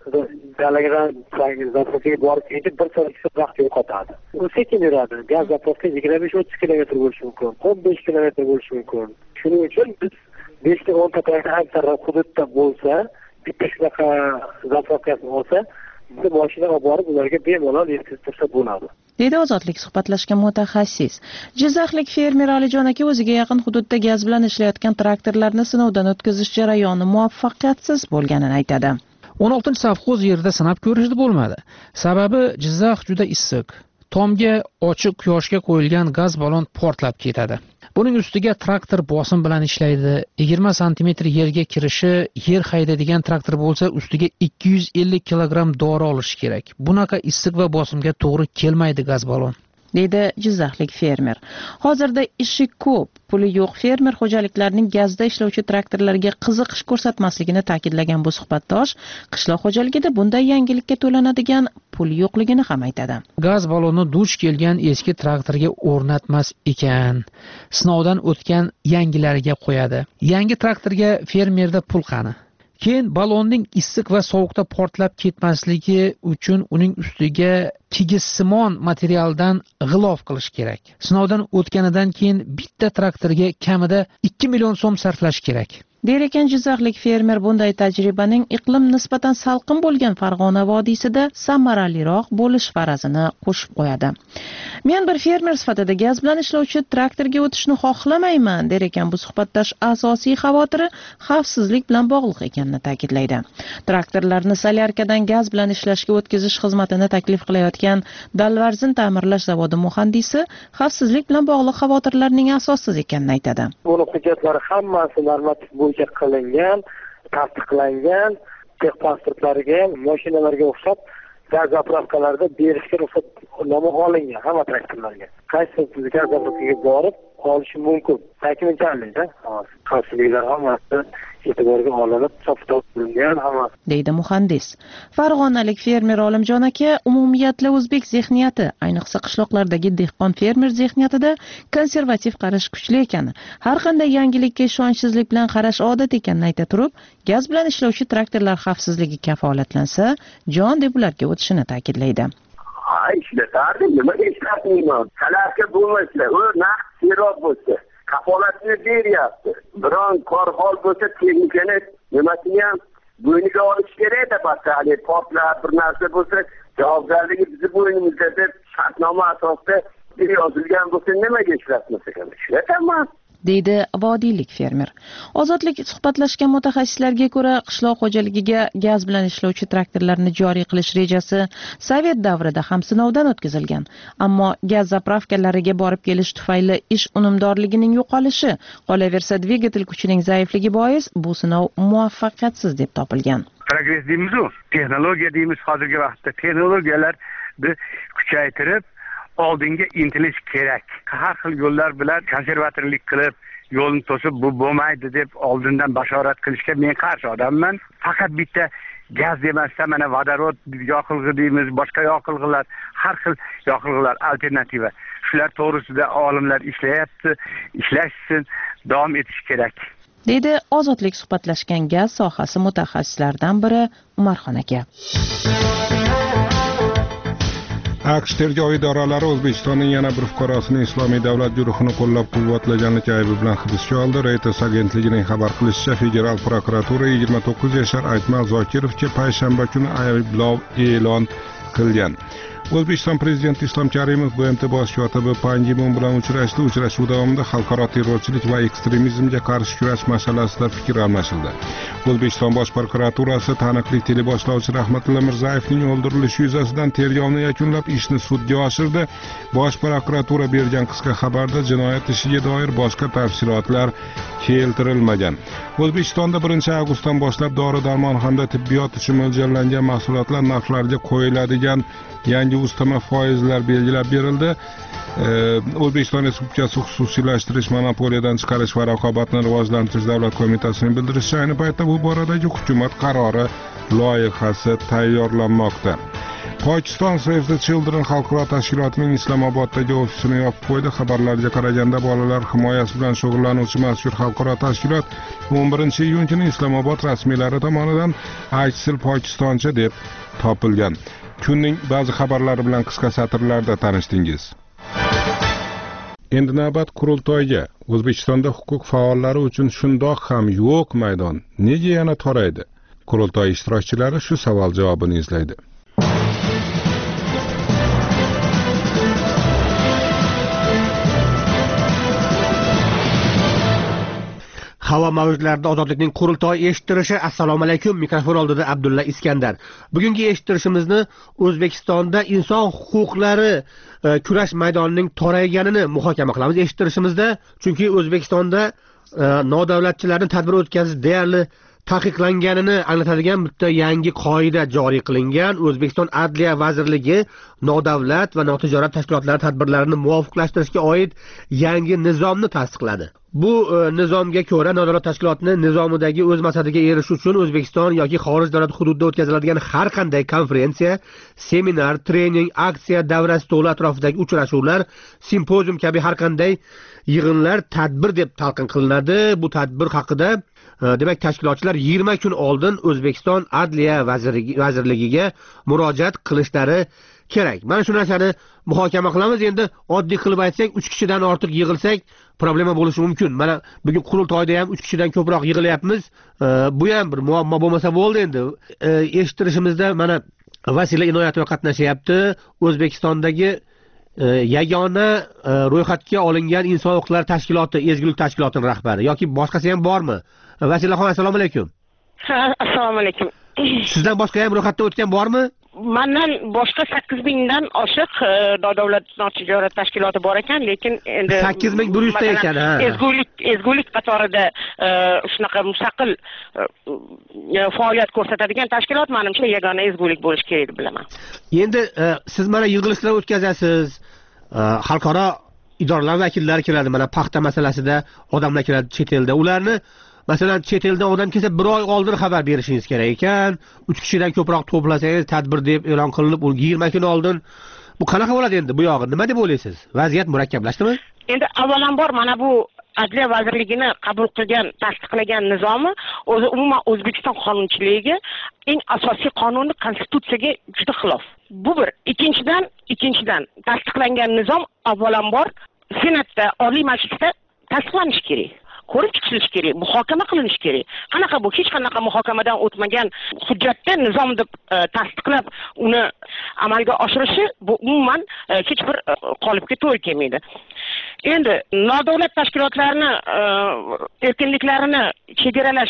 daladan zapravkaga borib ketib bir soat vaqt yo'qotadi. U sekin yuradi. Gaz zapravka 25-30 kilometr bo'lishi mumkin, 15 kilometr bo'lishi mumkin. Shuning uchun biz 5-10 ta traktor hududda bo'lsa, bitta shunaqa zapravkasi olsa, biz mashinaga borib ularga bemalol yetkazib tursa bo'ladi. Dedi Ozodlik suhbatlashgan mutaxassis. Jizzaxlik fermer Alijon aka o'ziga yaqin hududda gaz bilan ishlayotgan traktorlarni sinovdan o'tkazish jarayoni muvaffaqiyatsiz bo'lganini aytadi. 16-savxoz yerida sinab ko'rishdi bo'lmadi. Sababi Jizzax juda issiq. Tomga ochiq quyoshga qo'yilgan gaz ballon portlab ketadi. Buning ustiga traktor bosim bilan ishlaydi. 20 sm yerga kirishi, yer haydaydigan traktor bo'lsa, ustiga 250 kg dori olishi kerak. Bunaqa issiq va bosimga to'g'ri kelmaydi gaz ballon. Dedi Jizzaxlik fermer. Hozirda ishi ko'p, puli yo'q fermer xo'jaliklarining gazda ishlovchi traktorlarga qiziqish ko'rsatmasligini ta'kidlagan bu suhbatdosh, qishloq xo'jaligida bunday yangilikka to'lanadigan pul yo'qligini ham aytadi. Gaz ballonni duch kelgan eski traktorga o'rnatmas ekan. Sinovdan o'tgan yangilariga qo'yadi. Yangi traktorga fermerda pul qani? Keyin ballonning issiq va sovuqda portlab ketmasligi uchun uning ustiga kigizsimon materialdan g'ilof qilish kerak. Sinovdan o'tganidan keyin bitta traktorga kamida 2 million so'm sarflash kerak. Der ekan Jizzaxlik fermer bunday tajribaning iqlim nisbatan salqin bo'lgan Farg'ona vodiysida samaraliroq bo'lish farazini qo'shib qo'yadi. Men bir fermer sifatida gaz bilan ishlovchi traktorga o'tishni xohlamayman, der ekan bu suhbatdosh. Asosiy xavotiri xavfsizlik bilan bog'liq ekanini ta'kidlaydi. Traktorlarni solyarkadan gaz bilan ishlashga o'tkazish xizmatini taklif qilayotgan Dalvarzin ta'mirlash zavodi muhandisi xavfsizlik bilan bog'liq xavotirlarning asossiz ekanini aytadi. Buni hujjatlari hammasi normativ bo'yicha qilingan, tasdiqlangan, texpasportlariga, mashinalarga o'xshab gaz zapravkalarda berishga ruxsatnoma olingan hamma traktorlarga. Qaysi gaz zapravkaga borib olishi mumkin. Ta'kidlanishicha, xavfsizliklar hammasi e'tiborga olinib, hisob-kitob qilingan hammasi. Deydi muhandis. Farg'onalik fermer Olimjon aka umumiyatla o'zbek zehniyati, ayniqsa qishloqlardagi dehqon fermer zehniyatida konservativ qarash kuchli ekan. Har qanday yangilikka ishonchsizlik bilan qarash odat ekanini ayta turib, gaz bilan ishlovchi traktorlar xavfsizligi kafolatlansa, jon deb ularga o'tishini ta'kidlaydi. Ishlatardim, nimaga ishlatmayman? Salarka bo'lmasa, u naqd serob bo'lsa, kafolatini beryapti. Biron korxol bo'lsa, texnikani nimasini ham bo'yniga olish kerak-da, batali portlar bir narsa bo'lsa, javobgarligi bizni bo'ynimizda deb shartnoma asosida yozilgan bo'lsa, nimaga ishlatmasak ham ishlataman. Deydi vodiylik fermer. Ozodlik suhbatlashgan mutaxassislarga ko'ra, qishloq xo'jaligiga gaz bilan ishlovchi traktorlarni joriy qilish rejasi Sovet davrida ham sinovdan o'tkazilgan. Ammo gaz zapravkalariga borib kelish tufayli ish unumdorligining yo'qolishi, qolaversa dvigatel kuchining zaifligi bois bu sinov muvaffaqiyatsiz deb topilgan. Progress deymiz-ku, texnologiya deymiz hozirgi vaqtda. Texnologiyalarni kuchaytirib oldinga intilish kerak. Har xil yo'llar bilan konservatorlik qilib, yo'lni to'sib bu bo'lmaydi deb oldindan bashorat qilishga men qarshi odamman. Faqat bitta gaz demasdan mana vodorod yoqilg'i deymiz, boshqa yoqilg'ilar, har xil yoqilg'ilar alternativa. Shular to'g'risida olimlar ishlayapti, ishlashsin, davom etish kerak. Deydi Ozodlik suhbatlashgan gaz sohasi mutaxassislaridan biri Umarxon aka. AQSh tergov idoralari O'zbekistonning yana bir fuqarosini Islomiy davlat guruhini qo'llab-quvvatlaganlik aybi bilan hibsga oldi. Reuters agentligining xabar qilishicha, Federal prokuratura 29 yashar Aytmal Zokirovga payshanba kuni ayblov e'lon qilgan. O'zbekiston Prezidenti Islom Karimov BMT bosh kotibi Pan Gi Mun bilan uchrashdi. Uchrashuv davomida xalqaro terrorchilik va ekstremizmga qarshi kurash masalasida fikr almashildi. O'zbekiston Bosh prokuraturasi taniqli teleboshlovchi Rahmatilla Mirzayevning o'ldirilishi yuzasidan tergovni yakunlab, ishni sudga oshirdi. Bosh prokuratura bergan qisqa xabarda jinoyat ishiga doir boshqa tafsilotlar keltirilmagan. O'zbekistonda 1-avgustdan boshlab dori-darmon hamda tibbiyot uchun mo'ljallangan mahsulotlar narxlariga qo'yiladigan yangi ustama foizlar belgilab berildi. O'zbekiston Respublikasi xususiylashtirish, monopoliyadan chiqarish va raqobatni rivojlantirish davlat qo'mitasining bildirishicha, ayni paytda bu boradagi hukumat qarori loyihasi tayyorlanmoqda. Pokiston Save the Children xalqaro tashkilotining Islomoboddagi ofisini yopib qo'ydi. Xabarlarga qaraganda, bolalar himoyasi bilan shug'ullanuvchi mazkur xalqaro tashkilot 11-iyun kuni Islomobod rasmiylari tomonidan Aysil Pokistoncha deb topilgan. Kunning ba'zi xabarlari bilan qisqa satrlarda tanishdingiz. Endi navbat qurultoyga. O'zbekistonda huquq faollari uchun shundoq ham yo'q maydon nega yana toraydi? Qurultoy ishtirokchilari shu savol javobini izlaydi. Havo mavjudlarida ozodlikning qurultoyi eshittirishi. Assalomu alaykum. Mikrofon oldida Abdulla Iskandar. Bugungi eshittirishimizni O'zbekistonda inson huquqlari kurash maydonining torayganini muhokama qilamiz eshittirishimizda. Chunki O'zbekistonda nodavlatchilarning tadbir o'tkazish deyarli taqiqlanganini anglatadigan bitta yangi qoida joriy qilingan. O'zbekiston Adliya vazirligi nodavlat va notijorat tashkilotlari tadbirlarini muvofiqlashtirishga oid yangi nizomni tasdiqladi. Bu nizomga ko'ra nodavlat tashkilotni nizomidagi o'z maqsadiga erishish uchun O'zbekiston yoki xorij davlat hududida o'tkaziladigan har qanday konferensiya, seminar, trening, aksiya, davra stoli atrofidagi uchrashuvlar, simpozium kabi har qanday yig'inlar tadbir deb talqin qilinadi. Bu tadbir haqida demak tashkilotchilar 20 kun oldin O'zbekiston Adliya vazirligiga murojaat qilishlari kerak. Mana shu narsani muhokama qilamiz. Endi oddiy qilib aytsak, 3 kishidan ortiq yig'ilsak problema bo'lishi mumkin. Mana bugun qurultoyda ham 3 kishidan ko'proq yig'ilyapmiz. Bu ham bir muammo bo'lmasa bo'ldi endi. Eshittirishimizda mana Vasila Inoyatova qatnashyapti. O'zbekistondagi yagona ro'yxatga olingan inson huquqlari tashkiloti, ezgulik tashkilotining rahbari yoki boshqasi ham bormi? Vasilaxon, assalomu alaykum. Ha, assalomu alaykum. Sizdan boshqa ham ro'yxatdan o'tgan bormi? Mendan boshqa 8000 dan oshiq nodavlat notijorat tashkiloti bor ekan, lekin endi 8100 ta ekan. Ezgulik qatorida shunaqa mustaqil faoliyat ko'rsatadigan tashkilot menimcha yagona ezgulik bo'lishi kerak deb bilaman. Endi siz mana yig'ilishlar o'tkazasiz, xalqaro idoralar vakillari keladi, mana paxta masalasida odamlar keladi chet elda. Ularni masalan chet eldan odam kelsa 1 oy oldin xabar berishingiz kerak ekan. 3 kishidan ko'proq to'plasangiz tadbir deb e'lon qilinib, 20 kun oldin. Bu qanaqa bo'ladi endi bu yog'i? Nima deb o'ylaysiz? Vaziyat murakkablashdimi? Endi avvalambor mana bu Adliya vazirligini qabul qilgan, tasdiqlagan nizomi o'zi umuman O'zbekiston qonunchiligiga, eng asosiy qonunni konstitutsiyaga juda xilof. Bu bir. Ikkinchidan tasdiqlangan nizom avvalambor Senatda, Oliy Majlisda tasdiqlanishi kerak. Ko'rib chiqilishi kerak, muhokama qilinishi kerak. Qanaqa bu hech qanaqa muhokamadan o'tmagan hujjatda nizom deb tasdiqlab uni amalga oshirishi bu umuman hech bir qolipga to'g'ri kelmaydi. Endi nodavlat tashkilotlarini erkinliklarini chegaralash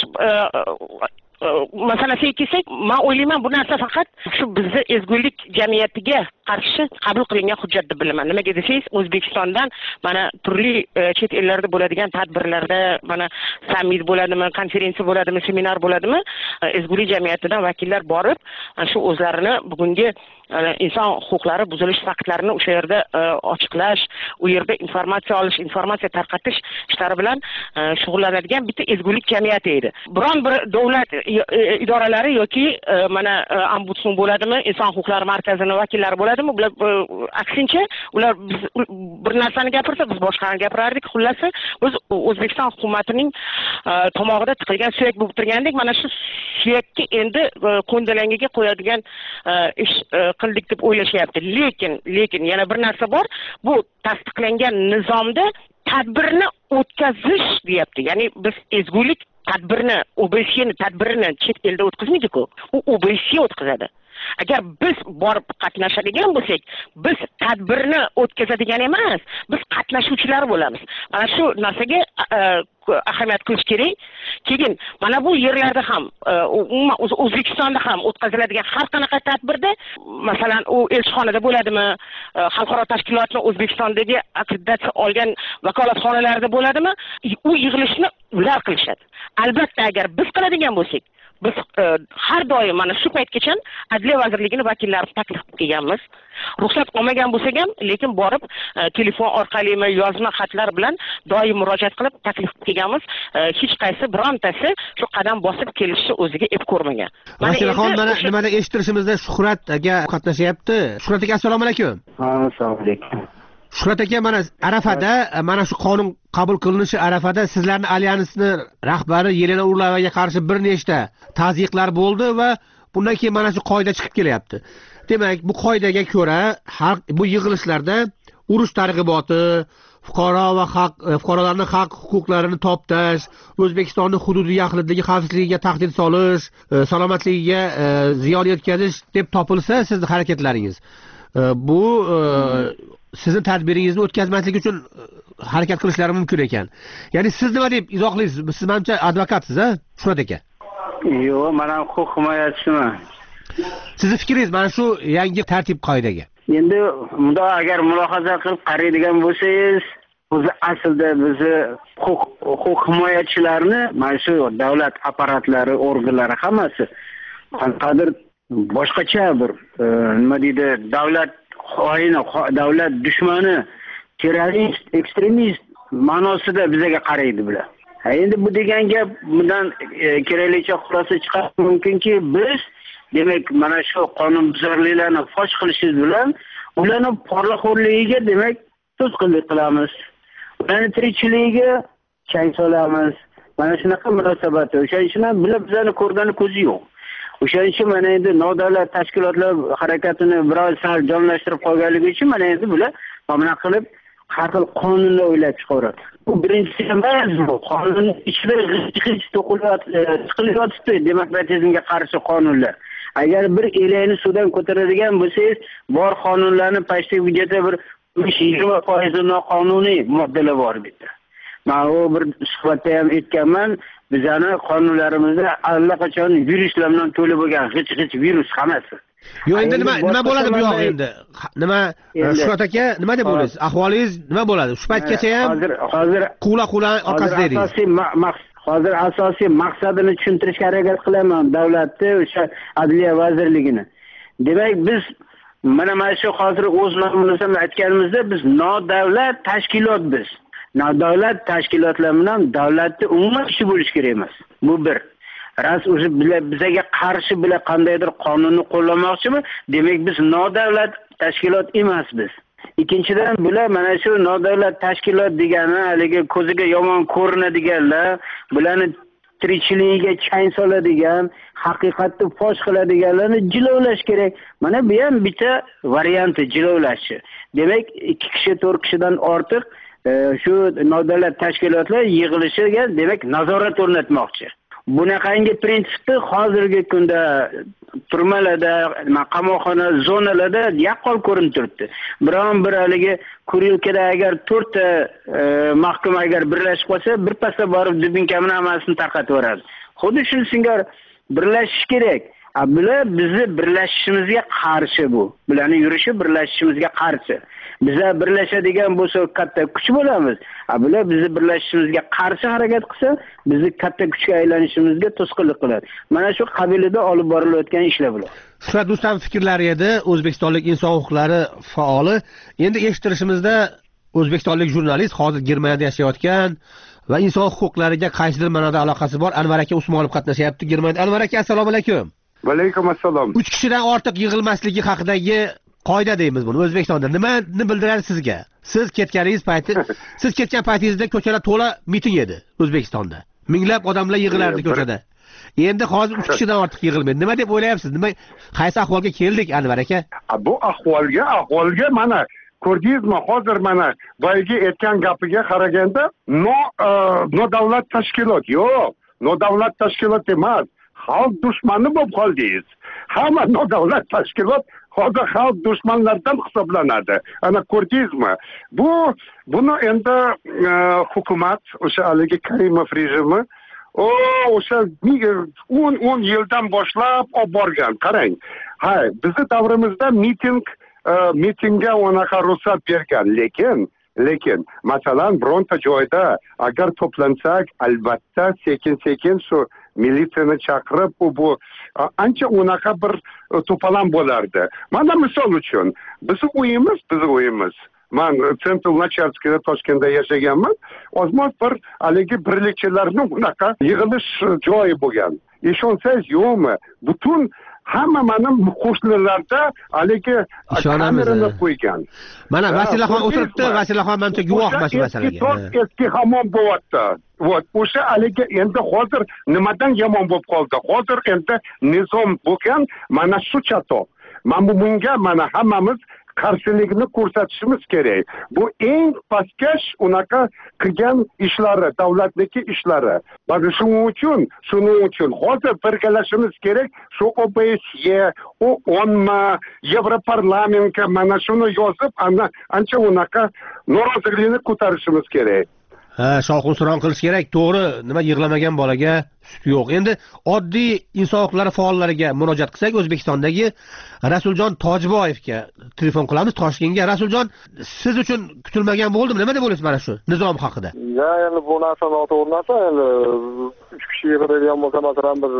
masalasiga kelsak, men o'ylayman bu narsa faqat shu bizni ezgulik jamiyatiga qarshi qabul qilingan hujjat deb bilaman. Nimaga desangiz, O'zbekistondan mana turli chet ellarda bo'ladigan tadbirlarda, mana sammit bo'ladimi, konferensiya bo'ladimi, seminar bo'ladimi, ezgulik jamiyatidan vakillar borib, shu o'zlarini bugungi inson huquqlari buzilish faktlarini o'sha yerda ochiqlash, u yerda informatsiya olish, informatsiya tarqatish ishlari bilan shug'ullanadigan bitta ezgulik jamiyati edi. Biron bir davlat idoralari yoki mana ombudsman bo'ladimi, inson huquqlari markazini vakillari bo'ladimi, bular aksincha ular bir narsani gapirsa biz boshqani gapirardik. Xullas, biz O'zbekiston hukumatining tomog'ida tiqilgan suyak bo'lib turgandik. Mana shu suyakka endi ko'ndalangiga qo'yadigan ish qildik deb o'ylashyapti. Lekin yana bir narsa bor. Bu tasdiqlangan nizomda tadbirni o'tkazish deyapti. Ya'ni biz ezgulik tadbirni, OBSni tadbirini chet elda o'tkazmaydi-ku. U OBS o'tkazadi. agar biz borib qatnashadigan bo'lsak, biz tadbirni o'tkazadigan emas, biz qatnashuvchilar bo'lamiz. Mana shu narsaga ahamiyat qilish kerak. Keyin mana bu yerlarda ham umuman O'zbekistonda ham o'tkaziladigan har qanaqa tadbirda, masalan, u elchixonada bo'ladimi, xalqaro tashkilotning O'zbekistondagi akkreditatsiya olgan vakolatxonalarida bo'ladimi, u yig'ilishni ular qilishadi. Albatta, agar biz qiladigan bo'lsak, biz har doim mana shu paytgacha Adliya vazirligining vakillarini taklif qilganmiz. Ruxsat olmagan bo'lsak ham, lekin borib telefon orqali yozma xatlar bilan doim murojaat qilib taklif qilganmiz. Hech qaysi birontasi shu qadam bosib kelishni o'ziga ep ko'rmagan. Masalaxon, mana nimada eshittirishimizda Shuhrat aka qatnashyapti. Shuhrat aka, assalomu alaykum. Assalomu alaykum. Shuhrat aka, mana Arafada, mana shu qonun qabul qilinishi arafada sizlarning alyansni rahbari Yelena Urlavaga qarshi bir nechta tazyiqlar bo'ldi va bundan keyin mana shu qoida chiqib kelyapti. Demak, bu qoidaga ko'ra bu yig'ilishlarda urush targ'iboti, fuqarolarning haq huquqlarini toptash, O'zbekistonning hududiy yaqinligi xavfsizligiga tahdid solish, salomatligiga ziyon yetkazish deb topilsa sizning harakatlaringiz, bu sizning tadbiringizni o'tkazmaslik uchun harakat qilishlari mumkin ekan. Ya'ni siz nima deb izohlaysiz? Siz menimcha advokatsiz, a? Shuhrat aka. Yo'q, men ham huquq himoyachiman. Sizning fikringiz mana shu yangi tartib qoidaga? Endi bunda agar mulohaza qilib qaraydigan bo'lsangiz, o'zi aslida bizni huquq himoyachilarni mana shu davlat apparatlari, organlari hammasi qanaqadir boshqacha bir nima deydi, davlat xoini, davlat dushmani, terrorist, ekstremist ma'nosida bizga qaraydi bular. Endi bu degan gap bundan keraklicha xulosa chiqishi mumkinki, biz demak mana shu qonunbuzarliklarni fosh qilishingiz bilan ularni porlaxo'rligiga demak to'sqinlik qilamiz. Ularni tirikchiligiga chang solamiz. Mana shunaqa munosabati. O'shaning uchun ham bizlarni ko'rgani ko'zi yo'q. O'shaning uchun mana endi nodavlat tashkilotlar harakatini biroz sal jonlashtirib qolganligi uchun mana endi bular mana qilib har xil qonunni o'ylab chiqaradi. Bu birinchisi emas, bu qonun ichida g'ij chiqilyapti, demokratizmga qarshi qonunlar. Agar bir elakni suvdan ko'taradigan bo'lsangiz, bor qonunlarni pastga budjetda bir 20% noqonuniy moddalar bor bitta. Men u bir suhbatda ham aytganman, bizning qonunlarimizda allaqachon viruslar bilan to'lib bo'lgan g'ij virus hammasi. Yo'q, endi nima bo'ladi bu yoq endi? Nima Shuhrat aka, nima deb o'ylaysiz? Ahvolingiz nima bo'ladi? Shu paytgacha ham hozir qula orqasida edingiz. Hozir asosiy maqsadini tushuntirishga harakat qilaman davlatni, o'sha Adliya vazirligini. Demak, biz mana shu hozir o'z nomimizda aytganimizda biz nodavlat tashkilot biz. Nodavlat tashkilotlar bilan davlatning umuman ishi bo'lish kerak emas. Bu bir. Ras o'zi bizga qarshi bilan qandaydir qonunni qo'llamoqchimi? Demak, biz nodavlat tashkilot emas biz. Ikkinchidan bular mana shu nodavlat tashkilot degani haligi ko'ziga yomon ko'rinadiganlar, bularni tirikchiligiga chang soladigan, haqiqatni fosh qiladiganlarni jilovlash kerak. Mana bu ham bitta varianti jilovlashchi. Demak, 2 kishi 4 kishidan ortiq shu nodavlat tashkilotlar yig'ilishiga demak nazorat o'rnatmoqchi. Bunaqangi prinsipni hozirgi kunda turmalarda, qamoqxona zonalarda yaqqol ko'rinib turibdi. Biron bir haligi Kurilkada agar 4 ta mahkama agar birlashib qolsa, birpasda borib dubinkamni hammasini tarqatib yuboradi. Xuddi shu singari birlashish kerak. Bular bizni birlashishimizga qarshi bu. Bularning yurishi birlashishimizga qarshi. Bizlar birlashadigan bo'lsa katta kuch bo'lamiz. Bular bizni birlashishimizga qarshi harakat qilsa, bizni katta kuchga aylanishimizga to'sqinlik qiladi. Mana shu qabilida olib borilayotgan ishlar bular. Shuhrat Do'stam fikrlari edi, o'zbekistonlik inson huquqlari faoli. Endi eshittirishimizda o'zbekistonlik jurnalist hozir Germaniyada yashayotgan va inson huquqlariga qaysidir ma'noda aloqasi bor Anvar aka Usmonov qatnashyapti Germaniyada. Anvar aka, assalomu alaykum. Va alaykum assalom. 3 kishidan ortiq yig'ilmasligi haqidagi qoida deymiz buni O'zbekistonda. Nimani bildiradi sizga? Siz ketgan paytingizda ko'chalar to'la miting edi O'zbekistonda. Minglab odamlar yig'ilardi ko'chada. Endi hozir 3 kishidan ortiq yig'ilmaydi. Nima deb o'ylayapsiz? Qaysi ahvolga keldik Anvar aka? Bu ahvolga mana ko'rdingizmi? Hozir mana boyagi aytgan gapiga qaraganda, nodavlat tashkilot yo'q. Nodavlat tashkilot emas. xalq dushmani bo'lib qoldingiz. Hamma nodavlat tashkilot hozir xalq dushmanlaridan hisoblanadi. Ana ko'rdingizmi? Buni endi hukumat o'sha haligi Karimov rejimi o'sha 10 yildan boshlab olib borgan. Qarang. Bizni davrimizda mitingga unaqa ruxsat bergan, lekin masalan bironta joyda agar to'plansak, albatta sekin shu militsiyani chaqirib bu ancha unaqa bir to'polon bo'lardi. Mana misol uchun bizni uyimiz man Central Nachalskida Toshkentda yashaganman. Ozmoz bir haligi birlikchalarning unaqa yig'ilish joyi bo'lgan. Ishonsangiz yo'qmi? Butun hamma mana qo'shnilarda haligi kamerani qo'ygan. Mana Vasilaxon o'tiribdi, Vasilaxon menga guvoh shu masalaga. Eski hamon bo'lyapti. O'sha haligi endi hozir nimadan yomon bo'lib qoldi? Hozir endi nizom bo'lgan, mana shu chatoq. Mana bunga mana hammamiz qarshilikni ko'rsatishimiz kerak. Bu eng pastkash unaqa qilgan ishlari, davlatniki ishlari. Mana shuning uchun hozir birgalashimiz kerak. Shu OBSE, ONMA, Yevroparlamentga mana shuni yozib, ancha unaqa norozilikni ko'tarishimiz kerak. Shovqin-suron qilish kerak. To'g'ri, nima yig'lamagan bolaga sut yo'q. Endi oddiy inson huquqlari faollariga murojaat qilsak, O'zbekistondagi Rasuljon Tojiboyevga telefon qilamiz Toshkentga. Rasuljon, siz uchun kutilmagan bo'ldimi? Nima deb o'ylaysiz mana shu nizom haqida? Endi bu narsa noto'g'ri narsa. Endi 3 kishi yig'iladigan bo'lsa, masalan bir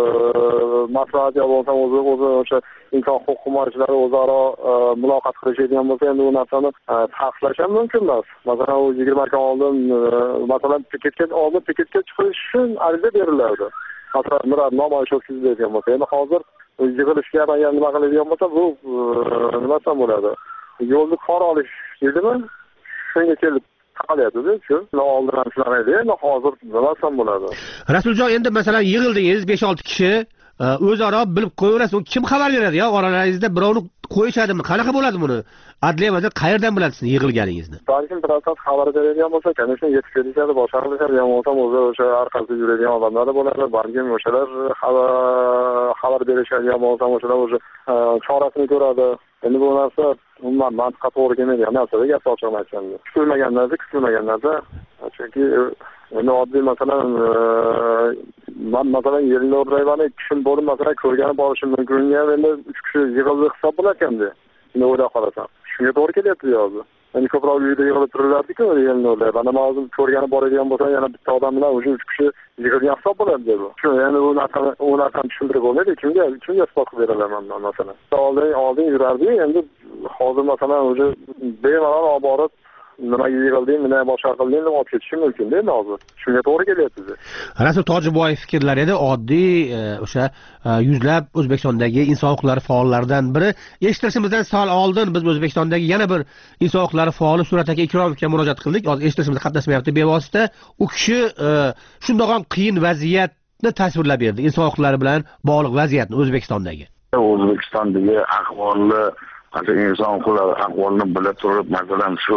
maslahat bo'lsa, o'zi o'sha inson huquq himoyachilari o'zaro muloqot qilishadigan bo'lsa, endi bu narsani taqiqlash ham mumkin emas. Masalan, 20 kun oldin masalan piketga chiqish uchun ariza beriladi. Masalan, namoyish o'tkaziladigan bo'lsa, endi hozir yig'ilishga nima qiladigan bo'lsa, bu nimadan bo'ladi? Yo'lni qor olish deydimi? Shunga kelib taqalyapti-da, shu. Oldin ham shunaqa edi, endi hozir nimadan bo'ladi? Rasuljon, endi masalan yig'ildingiz 5-6 kishi, o'zaro bilib qo'yaverasiz. Kim xabar beradi oralaringizda birovni qo'yishadimi? Qanaqa bo'ladi buni? Adliya vaziri qayerdan biladi sizning yig'ilganingizni? Balkim birorta xabar beradigan bo'lsa, конечно, yetib kelishadi, boshqa qilishadigan bo'lsa, o'zi o'sha orqasida yuradigan odamlar bo'ladi. Balkim o'shalar xabar berishadigan bo'lsa, o'shalar o'sha chorasini ko'radi. Endi bu narsa umuman mantiqqa to'g'ri kelmaydigan narsa-da, gap ochiqni aytganda. Kutilmagan narsa. Chunki endi oddiy masalan yerni o'rayvani kishim bo'lib masalan ko'rgani borishim mumkin. Endi 3 kishi yig'ildi hisob bo'larkan-da. Endi o'ylab qarasam, shunga to'g'ri kelyapti hozir. Endi ko'proq uyda yig'ilib turilardi-ku, yerni o'rayib. Mana hozir ko'rgani boradigan bo'lsa, yana bitta odam bilan o'sha 3 kishi yig'ilgan hisob bo'ladi bu. Shu endi u narsani tushuntirib bo'lmaydi. Kimga isbot qilib beraman man masalan. Oldin yurardi, endi hozir masalan o'sha bemalol olib borib nimaga yig'ilding, nima boshqa qilding deb olib ketishi mumkin-da endi hozir. Shunga to'g'ri kelyapti. Rasul Tojiboyev fikrlari edi, oddiy o'sha yuzlab O'zbekistondagi inson huquqlari faollaridan biri. Eshittirishimizdan sal oldin biz O'zbekistondagi yana bir inson huquqlari faoli Surat aka Ikromovga murojaat qildik. Hozir eshittirishimizda qatnashmayapti bevosita. U kishi shundoq ham qiyin vaziyatni tasvirlab berdi, inson huquqlari bilan bog'liq vaziyatni O'zbekistondagi. O'zbekistondagi ahvolni, inson huquqlari ahvolini bila turib, masalan shu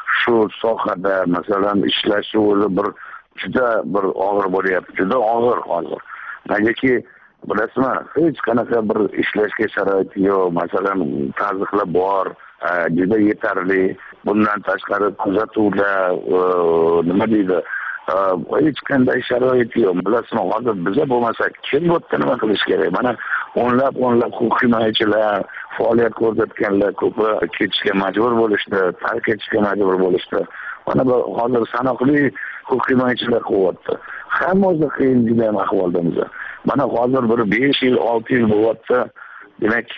sohada masalan ishlash o'zi juda bir og'ir bo'lyapti, juda og'ir hozir. Negaki bilasizmi, hech qanaqa bir ishlashga sharoit yo'q, masalan tazyiqlar bor, juda yetarli. Bundan tashqari kuzatuvlar, nima deydi, hech qanday sharoit yo'q. Bilasizmi, hozir biza bo'lmasa kim bu yerda nima qilish kerak? Mana o'nlab huquq himoyachilar faoliyat ko'rsatganlar ko'proq ketishga majbur bo'lishdi, tark etishga majbur bo'lishdi. Mana bu hozir sanoqli huquq himoyachilar qilyapti. Hamma o'zi qiyin juda ahvoldamiz. Mana hozir bir 5 yil, 6 yil bo'lyapti. Demak,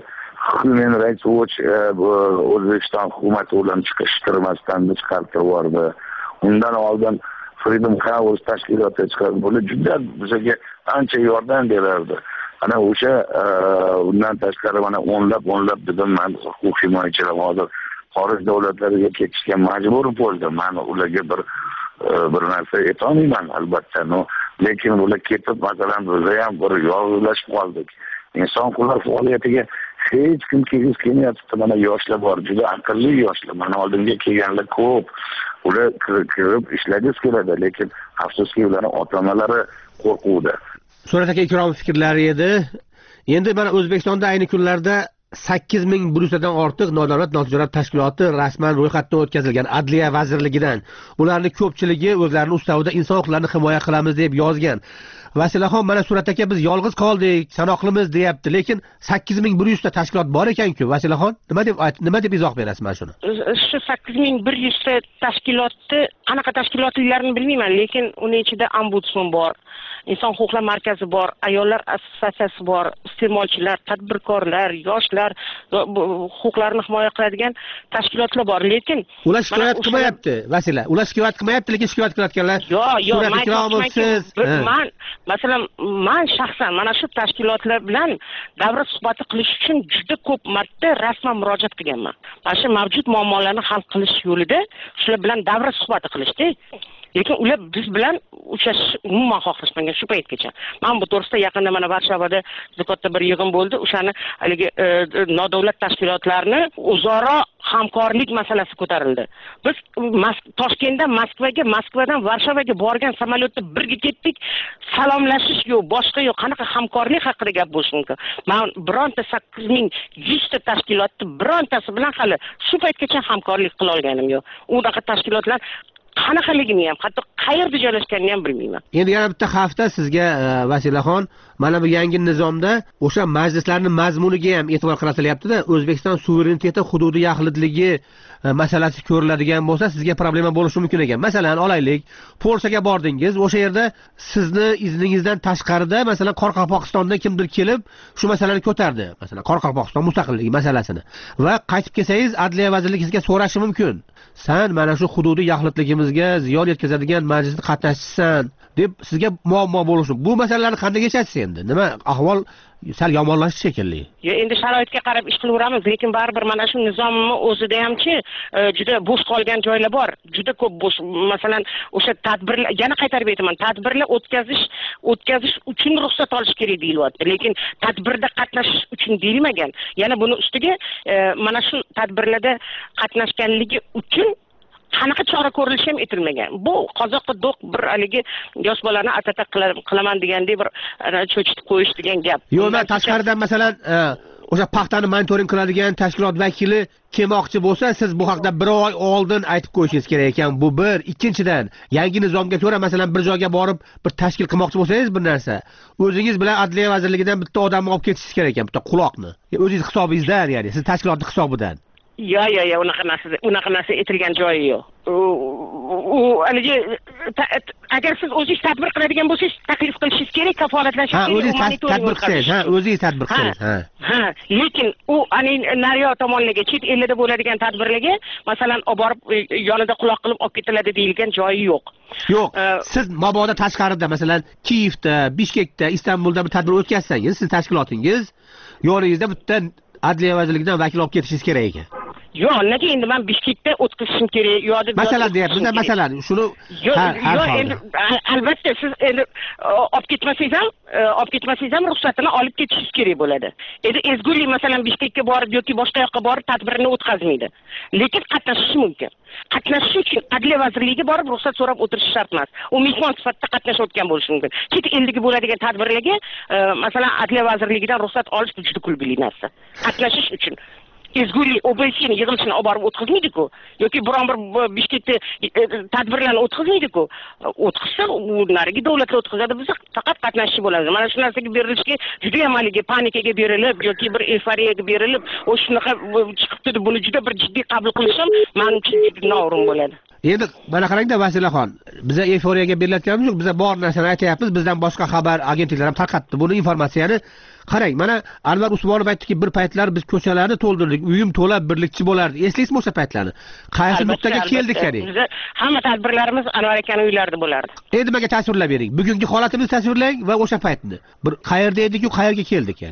Human Rights Watch O'zbekiston hukumati bilan chiqishtirmasdan chiqarib yubordi. Undan oldin Freedom House tashkiloti chiqarib, bular juda bizga ancha yordam berardi. Ana o'sha undan tashqari mana o'nlab dedim men huquq himoyachilar hozir xorij davlatlariga ketishga majbur bo'ldi. Men ularga bir narsa aytolmayman albatta, lekin ular ketib masalan biz ham bir yolg'izlashib qoldik. Inson huquqlari faoliyatiga hech kim kelmayapti. Mana yoshlar bor, juda aqlli yoshlar. Mana oldinga kelganlar ko'p. Ular kirib ishlagisi keladi, lekin afsuski ularning ota-onalari qo'rquvda. Surat aka ikrom fikrlari edi. Endi mana O'zbekistonda ayni kunlarda 8100 dan ortiq nodavlat notijorat tashkiloti rasman ro'yxatdan o'tkazilgan Adliya vazirligidan. Ularning ko'pchiligi o'zlarining ustavida inson huquqlarini himoya qilamiz deb yozgan. Vasilaxon, mana Surat aka biz yolg'iz qoldik, sanoqlimiz deyapti, lekin 8100 ta tashkilot bor ekan-ku. Vasilaxon, nima deb izoh berasiz mana shuni? Shu 8100 ta tashkilotni qanaqa tashkilotliklarini bilmayman, lekin uning ichida ombudsman bor, inson huquqlar markazi bor, ayollar assotsiatsiyasi bor, iste'molchilar, tadbirkorlar, yoshlar huquqlarini himoya qiladigan tashkilotlar bor, lekin ular shikoyat qilmayapti, Vasila. Ular shikoyat qilmayapti, lekin shikoyat qilayotganlar. Yo'q, masalan, men shaxsan mana shu tashkilotlar bilan davra suhbati qilish uchun juda ko'p marta rasman murojaat qilganman. Mana shu mavjud muammolarni hal qilish yo'lida shular bilan davra suhbati qilishdi. Lekin ular biz bilan uchrashish umuman xohlashmagan shu paytgacha. Men bu to'g'risida yaqinda mana Varshavada juda katta bir yig'in bo'ldi. O'shani haligi nodavlat tashkilotlarni o'zaro hamkorlik masalasi ko'tarildi. Biz Toshkentdan Moskvaga, Moskvadan Varshavaga borgan samolyotda birga ketdik. Salomlashish yo'q, boshqa yo'q. Qanaqa hamkorlik haqida gap bo'lishi mumkin? Men bironta 8100 ta tashkilotni birontasi bilan hali shu paytgacha hamkorlik qila olganim yo'q. Unaqa tashkilotlar qanaqaligini ham, hatto qayerda joylashganini ham bilmayman. Endi yana bitta hafta sizga Vasilaxon, mana bu yangi nizomda o'sha majlislarning mazmuniga ham e'tibor qaratilyapti-da, O'zbekiston suvereniteti hududi yaxlitligi masalasi ko'riladigan bo'lsa, sizga problema bo'lishi mumkin ekan. Masalan, olaylik, Polshaga bordingiz, o'sha yerda sizni izningizdan tashqarida, masalan, Qoraqalpog'istondan kimdir kelib, shu masalani ko'tardi. Masalan, Qoraqalpog'iston mustaqilligi masalasini. Va qaytib kelsangiz, Adliya vazirligi sizga so'rashi mumkin. Sen mana shu hududiy yaxlitligimizga ziyon yetkazadigan majlisda qatnashchisan deb sizga muammo bo'lishi. Bu masalalarni qanday yechasiz endi? Nima ahvol sal yomonlashdi shekilli. Endi sharoitga qarab ish qilaveramiz, lekin baribir mana shu nizomni o'zida hamchi juda bo'sh qolgan joylar bor. Juda ko'p bo'sh. Masalan, o'sha tadbirlar, yana qaytarib aytaman, tadbirlar o'tkazish uchun ruxsat olish kerak deyilyapti, lekin tadbirda qatnashish uchun deyilmagan. Yana buni ustiga mana shu tadbirlarda qatnashganligi uchun qanaqa chora ko'rilishi ham aytilmagan. Bu qozoqqa do'q bir haligi yosh bolani atata qilaman degandek bir cho'chitib qo'yish degan gap. Yo'q, men tashqaridan masalan o'sha paxtani monitoring qiladigan tashkilot vakili kelmoqchi bo'lsa, siz bu haqda bir oy oldin aytib qo'yishingiz kerak ekan. Bu bir. Ikkinchidan, yangi nizomga ko'ra masalan bir joyga borib bir tashkil qilmoqchi bo'lsangiz bir narsa, o'zingiz bilan Adliya vazirligidan bitta odamni olib ketishingiz kerak ekan, bitta quloqni. O'zingiz hisobingizdan, ya'ni siz tashkilotning hisobidan. Yo'q, unaqa narsa aytilgan joyi yo'q. Haligi agar siz o'zingiz tadbir qiladigan bo'lsangiz, taklif qilishingiz kerak, kafolatlashingiz kerak. O'zingiz tadbir qilsangiz, o'zingiz tadbir qilsangiz. Lekin u naryo tomonlarga, chet ellarda bo'ladigan tadbirlarga, masalan, olib borib yonida quloq qilib olib ketiladi deyilgan joyi yo'q. Yo'q, siz mabodo tashqarida, masalan, Kiyevda, Bishkekda, Istanbulda bir tadbir o'tkazsangiz, siz tashkilotingiz yoningizda bitta Adliya vazirligidan vakil olib ketishingiz kerak ekan. Yo'q, nega endi men Bishkekda o'tkazishim kerak, yo'q deb. Masalan deyapmiz, masalan, shuni endi albatta siz endi olib ketmasangiz ham ruxsatini olib ketishingiz kerak bo'ladi. Endi ezgulik masalan Bishkekka borib yoki boshqa yoqqa borib tadbirni o'tkazmaydi. Lekin qatnashish mumkin. Qatnashish uchun Adliya vazirligiga borib ruxsat so'rab o'tirish shart emas. U mehmon sifatida qatnashayotgan bo'lishi mumkin. Chet eldagi bo'ladigan tadbirlarga masalan Adliya vazirligidan ruxsat olish juda kulgili narsa. Qatnashish uchun ezgulik OBS'ni yig'ilishini olib borib o'tkazmaydi-ku, yoki biron bir Bishkekda tadbirlarni o'tkazmaydi-ku. O'tkazsa, u narigi davlatlar o'tkazadi, biz faqat qatnashchi bo'lamiz. Mana shu narsaga berilishga juda ham haligi panikaga berilib yoki bir euforiyaga berilib, o shunaqa chiqibdi, buni juda bir jiddiy qabul qilishim men uchun juda noo'rin bo'ladi. Endi mana qarangda Vasilaxon, biza euforiyaga berilayotganimiz yo'q, biza bor narsani aytyapmiz, bizdan boshqa xabar agentliklari ham tarqatdi buni informatsiyani. Qarang, mana Anvar Usmonov aytdiki, bir paytlar biz ko'chalarni to'ldirdik, uyim to'la birlikchi bo'lardi. Eslaysizmi o'sha paytlarni? Qaysi nuqtaga keldik ya'ni? Biz hamma tadbirlarimiz Anvar akaning uylarida bo'lardi. Endi menga tasvirlab bering. Bugungi holatimizni tasvirlang va o'sha paytni. Bir qayerda edik-ku, qayerga keldik ya'ni?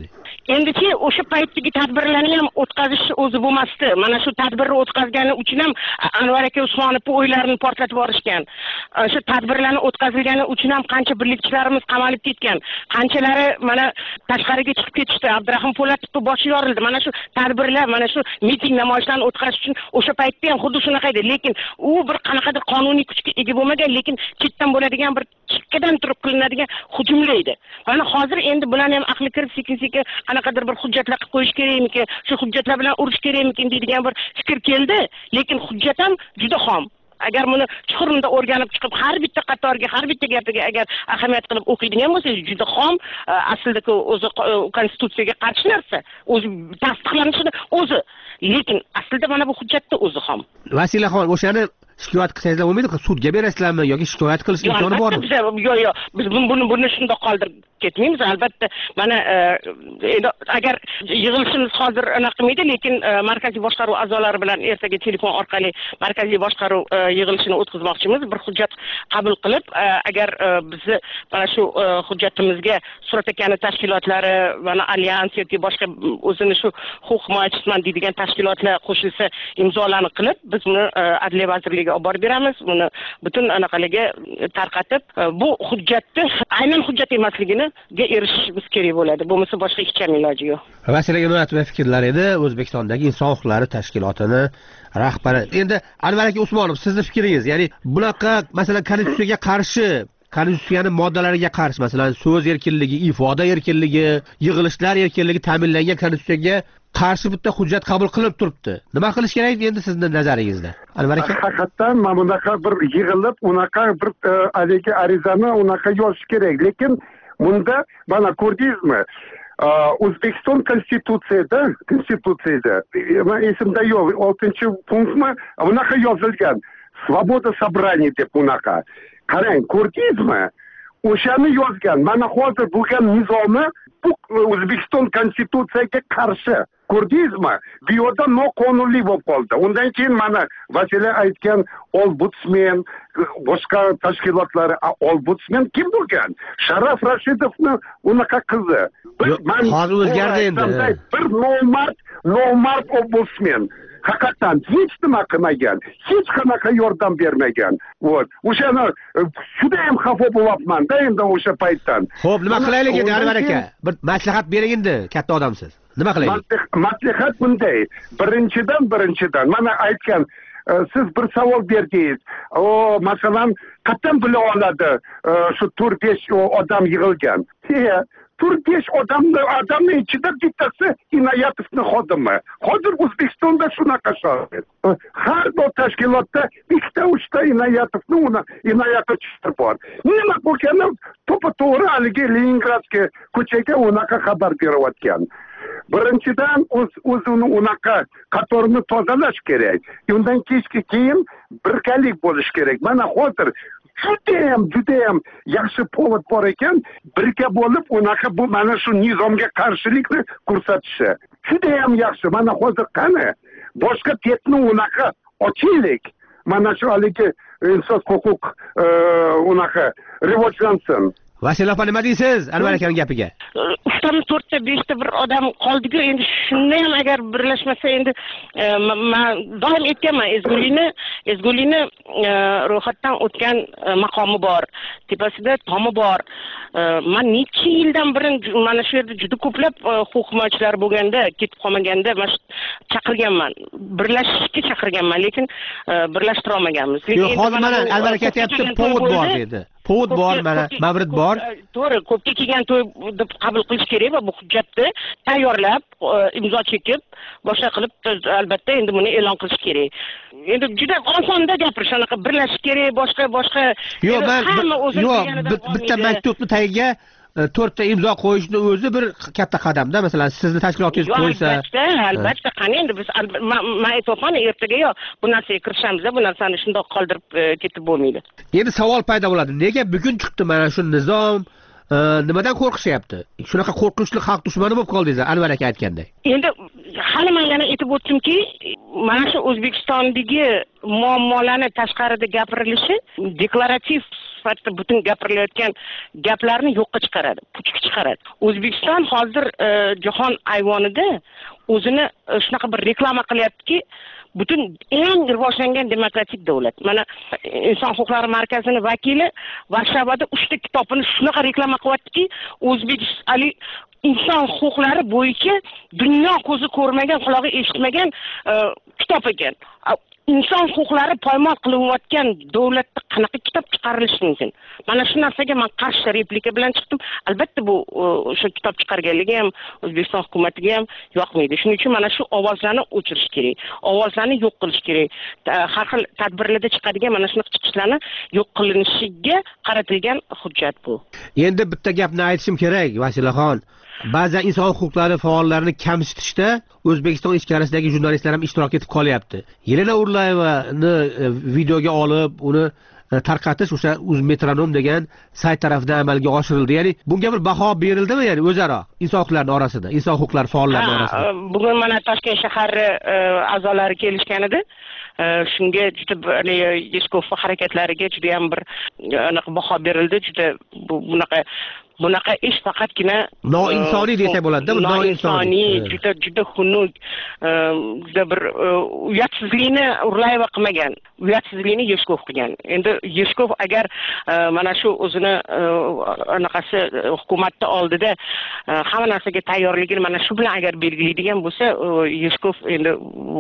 Endichi o'sha paytdagi tadbirlarni ham o'tkazish o'zi bo'lmasdi. Mana shu tadbirni o'tkazgani uchun ham Anvar aka Usmonovning o'ylarini portlatib yuborishgan. O'sha tadbirlarni o'tkazilgani uchun ham qancha birlikchilarimiz qamalib ketgan. Qanchalari mana tashqariga chiqib ketishdi. Abdurahim Po'latovning boshi yorildi. Mana shu tadbirlar, mana shu miting namoyishlarni o'tkazish uchun o'sha paytda ham xuddi shunaqa edi, lekin u bir qanaqadir qonuniy kuchga ega bo'lmagan, lekin chetdan bo'ladigan bir chekkadan turib qilinadigan hujumlar edi. Mana hozir endi bularni ham aqli kirib sekin-sekin qanaqadir bir hujjatlar qilib qo'yish kerakmikin, shu hujjatlar bilan urush kerakmikin deydigan bir fikr keldi, lekin hujjat ham juda xom. Agar buni chuqurunda o'rganib chiqib, har bitta qatoriga, har bitta gapiga agar ahamiyat qilib o'qiydigan bo'lsangiz, juda xom, aslida o'zi konstitutsiyaga qarshi narsa, o'zi tasdiqlanishini o'zi, lekin aslida mana bu hujjatda o'zi xom. Vasilaxon, o'shani shikoyat qilsangizlar bo'lmaydi, sudga berasizlarmi yoki shikoyat qilish imkoni bormi? Yo'q, biz buni shundoq qoldirib ketmaymiz. Albatta, mana agar yig'ilishimiz hozir anaqa qilmaydi, lekin markaziy boshqaruv a'zolari bilan ertaga telefon orqali markaziy boshqaruv yig'ilishini o'tkazmoqchimiz. Bir hujjat qabul qilib, agar bizni mana shu hujjatimizga Surat akani tashkilotlari, mana alyans yoki boshqa o'zini shu huquq himoyachisiman deydigan tashkilotlar qo'shilsa, imzolarni qilib, biz buni Adliya vazirligiga olib borib beramiz. Buni butun anaqalarga tarqatib, bu hujjatni aynan hujjat emasligini erishishimiz kerak bo'ladi. Bo'lmasa boshqa hech ham iloji yo'q. Vasilaga Muratova fikrlar edi, O'zbekistondagi inson huquqlari tashkilotini rahbari. Endi Anvar aka Usmonov, sizning fikringiz, ya'ni bunaqa masalan konstitutsiyaga qarshi, konstitutsiyaning moddalariga qarshi, masalan so'z erkinligi, ifoda erkinligi, yig'ilishlar erkinligi ta'minlangan konstitutsiyaga qarshi bitta hujjat qabul qilib turibdi. Nima qilish kerak endi sizning nazaringizda? Anvar aka? Haqiqatan mana bunaqa bir yig'ilib, unaqa bir haligi arizani unaqa yozish kerak, lekin bunda mana ko'rdingizmi? O'zbekiston konstitutsiyada men esimda yo'q, 6-punktmi bunaqa yozilgan. Svoboda собраний deb bunaqa. Qarang, ko'rdingizmi? O'shani yozgan. Mana hozir bo'lgan nizomi bu O'zbekiston konstitutsiyaga qarshi. Ko'rdingizmi? Bu yerda noqonuniy bo'lib qoldi. Undan keyin mana Vasila aytgan ombudsman, boshqa tashkilotlari, ombudsman kim bo'lgan? Sharaf Rashidovning unaqa qizi. Hozir o'zgardi endi. Bir nomard ombudsman. Haqiqatan hech nima qilmagan, hech qanaqa yordam bermagan. O'shani juda ham xafa bo'lyapman-da endi o'sha paytdan. Xo'p, nima qilaylik endi Anvar aka? Bir maslahat bering endi, katta odamsiz. Nima qilaylik? Maslahat bunday. Birinchidan mana aytgan, siz bir savol berdingiz. Masalan, qatdan bila oladi shu 4-5 odam yig'ilgan. 4-5 odamning ichida bittasi Inoyatovning xodimi. Hozir O'zbekistonda shunaqa sharoit. Har bir tashkilotda 2-3 Inoyatov bor. Nima bo'lgani to'g'ri haligi Leningradga ko'chaga unaqa xabar berayotgan. Birinchidan o'zini unaqa qatorini tozalash kerak. Undan keyin birgalik bo'lish kerak. Mana hozir judayam yaxshi povod bor ekan, birga bo'lib unaqa bu mana shu nizomga qarshilikni ko'rsatishi. Judayam yaxshi. Mana hozir qani boshqa betni unaqa ochaylik. Mana shu haligi inson huquq unaqa rivojlansin. Vasila opa, nima deysiz Anvar akaning gapiga? Ustami 4-5 bir odam qoldi-ku, endi shunda ham agar birlashmasa endi men doim aytganman, ezgulikni ro'yxatdan o'tgan maqomi bor, tepasida tomi bor. Men necha yildan beri mana shu yerda juda ko'plab huquq himoyachilar bo'lganda, ketib qolmaganda men chaqirganman. Birlashishga chaqirganman, lekin birlashtira olmaganmiz. Yo'q, hozir mana Anvar aka aytayapti, povod bor dedi. Povod bor, mana mavrid bor. To'g'ri, ko'pga kelgan to'y deb qabul qilish kerak va bu hujjatni tayyorlab, imzo chekib, boshqa qilib albatta endi buni e'lon qilish kerak. Endi juda osonda gapirish, anaqa birlashish kerak, boshqa. Yo'q, bitta maktubni tagiga 4 ta imzo qo'yishni o'zi bir katta qadamda. Masalan, sizni tashkilotingiz qo'ysa, albatta, qani endi biz men aytayapman, ertaga bu narsaga kirishamiz, bu narsani shundoq qoldirib ketib bo'lmaydi. Endi savol paydo bo'ladi. Nega bugun chiqdi mana shu nizom? Nimadan qo'rqishyapti? Shunaqa qo'rqinchli xalq dushmani bo'lib qoldingiz, Anvar aka aytganday. Endi hali men yana aytib o'tdimki, mana shu O'zbekistondagi muammolarni tashqarida gapirilishi deklarativ sifatida butun gapirilayotgan gaplarni yo'qqa chiqaradi, puchga chiqaradi. O'zbekiston hozir jahon ayvonida o'zini shunaqa bir reklama qilyaptiki, butun eng rivojlangan demokratik davlat. Mana Inson huquqlari markazining vakili Varshavada 3 ta kitobini shunaqa reklama qilyaptiki, o'zbekistonlik inson huquqlari bo'yicha dunyo ko'zi ko'rmagan, qulog'i eshitmagan kitob ekan. Inson huquqlari poymol qilinayotgan davlatda qanaqa kitob chiqarilishi mumkin? Mana shu narsaga men qarshi replika bilan chiqdim. Albatta bu o'sha kitob chiqarganligi ham O'zbekiston hukumatiga ham yoqmaydi. Shuning uchun mana shu ovozlarni o'chirish kerak. Ovozlarni yo'q qilish kerak. Har xil tadbirlarda chiqadigan mana shunaqa chiqishlarni yo'q qilinishiga qaratilgan hujjat bu. Endi bitta gapni aytishim kerak, Vasilaxon. Ba'zan inson huquqlari faollarini kamsitishda O'zbekiston ichkarisidagi jurnalistlar ham ishtirok etib qolyapti. Yelena Urlayevani videoga olib, uni tarqatish o'sha Uzmetronom degan sayt tarafidan amalga oshirildi. Ya'ni bunga bir baho berildimi, ya'ni o'zaro inson huquqlari orasida, inson huquqlari faollari orasida? Bugun mana Toshkent shahri a'zolari kelishgan edi. Shunga juda Yeskov harakatlariga juda ham bir anaqa baho berildi. Juda bunaqa ish faqatgina noinsoniy desak bo'ladi-da, bu noinsoniy, juda xunuk, juda bir uyatsizlikni Urlayeva qilmagan, uyatsizlikni Yeskov qilgan. Endi Yeskov agar mana shu o'zini anaqasi hukumatda oldida hamma narsaga tayyorligini mana shu bilan agar belgilaydigan bo'lsa, Yeskov endi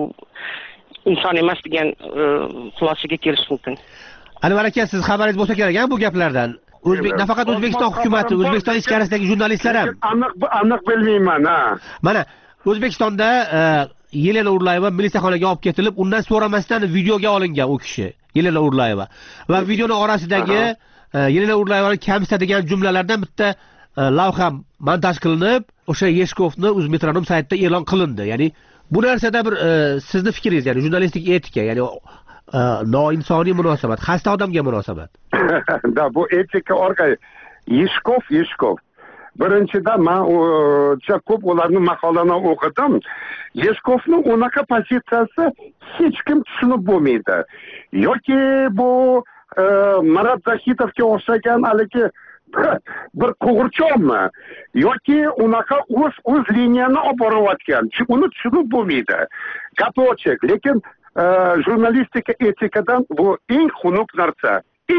inson emas degan xulosaga kelish mumkin. Anvar aka, siz xabaringiz bo'lsa kerak bu gaplardan. Nafaqat O'zbekiston hukumati, O'zbekiston ichkarisidagi jurnalistlar ham. Aniq bilmayman, ha. Mana O'zbekistonda Yelena Urlayeva militsiyaxonaga olib ketilib, undan so'ramasdan videoga olingan u kishi, Yelena Urlayeva. Va videoning orasidagi Yelena Urlayevani kamsitadigan jumlalardan bitta lavha montaj qilinib, o'sha Yeskovni Uzmetronom saytida e'lon qilindi. Ya'ni bu narsada bir sizni fikringiz, ya'ni jurnalistik etika, ya'ni noinsoniy munosabat, xasta odamga munosabat. Da, bu etika orqali Yeskov. Birinchidan men ko'p ularning maqolalarini o'qidim. Yeskovning unaqa pozitsiyasi hech kim tushunib bo'lmaydi. Yoki bu Marat Zahitovga o'xshagan haligi bir qo'g'irchoqmi yoki unaqa o'z liniyani olib borayotgan. Uni tushunib bo'lmaydi. Gapi ochiq, lekin jurnalistika etikadan bu eng xunuk narsa.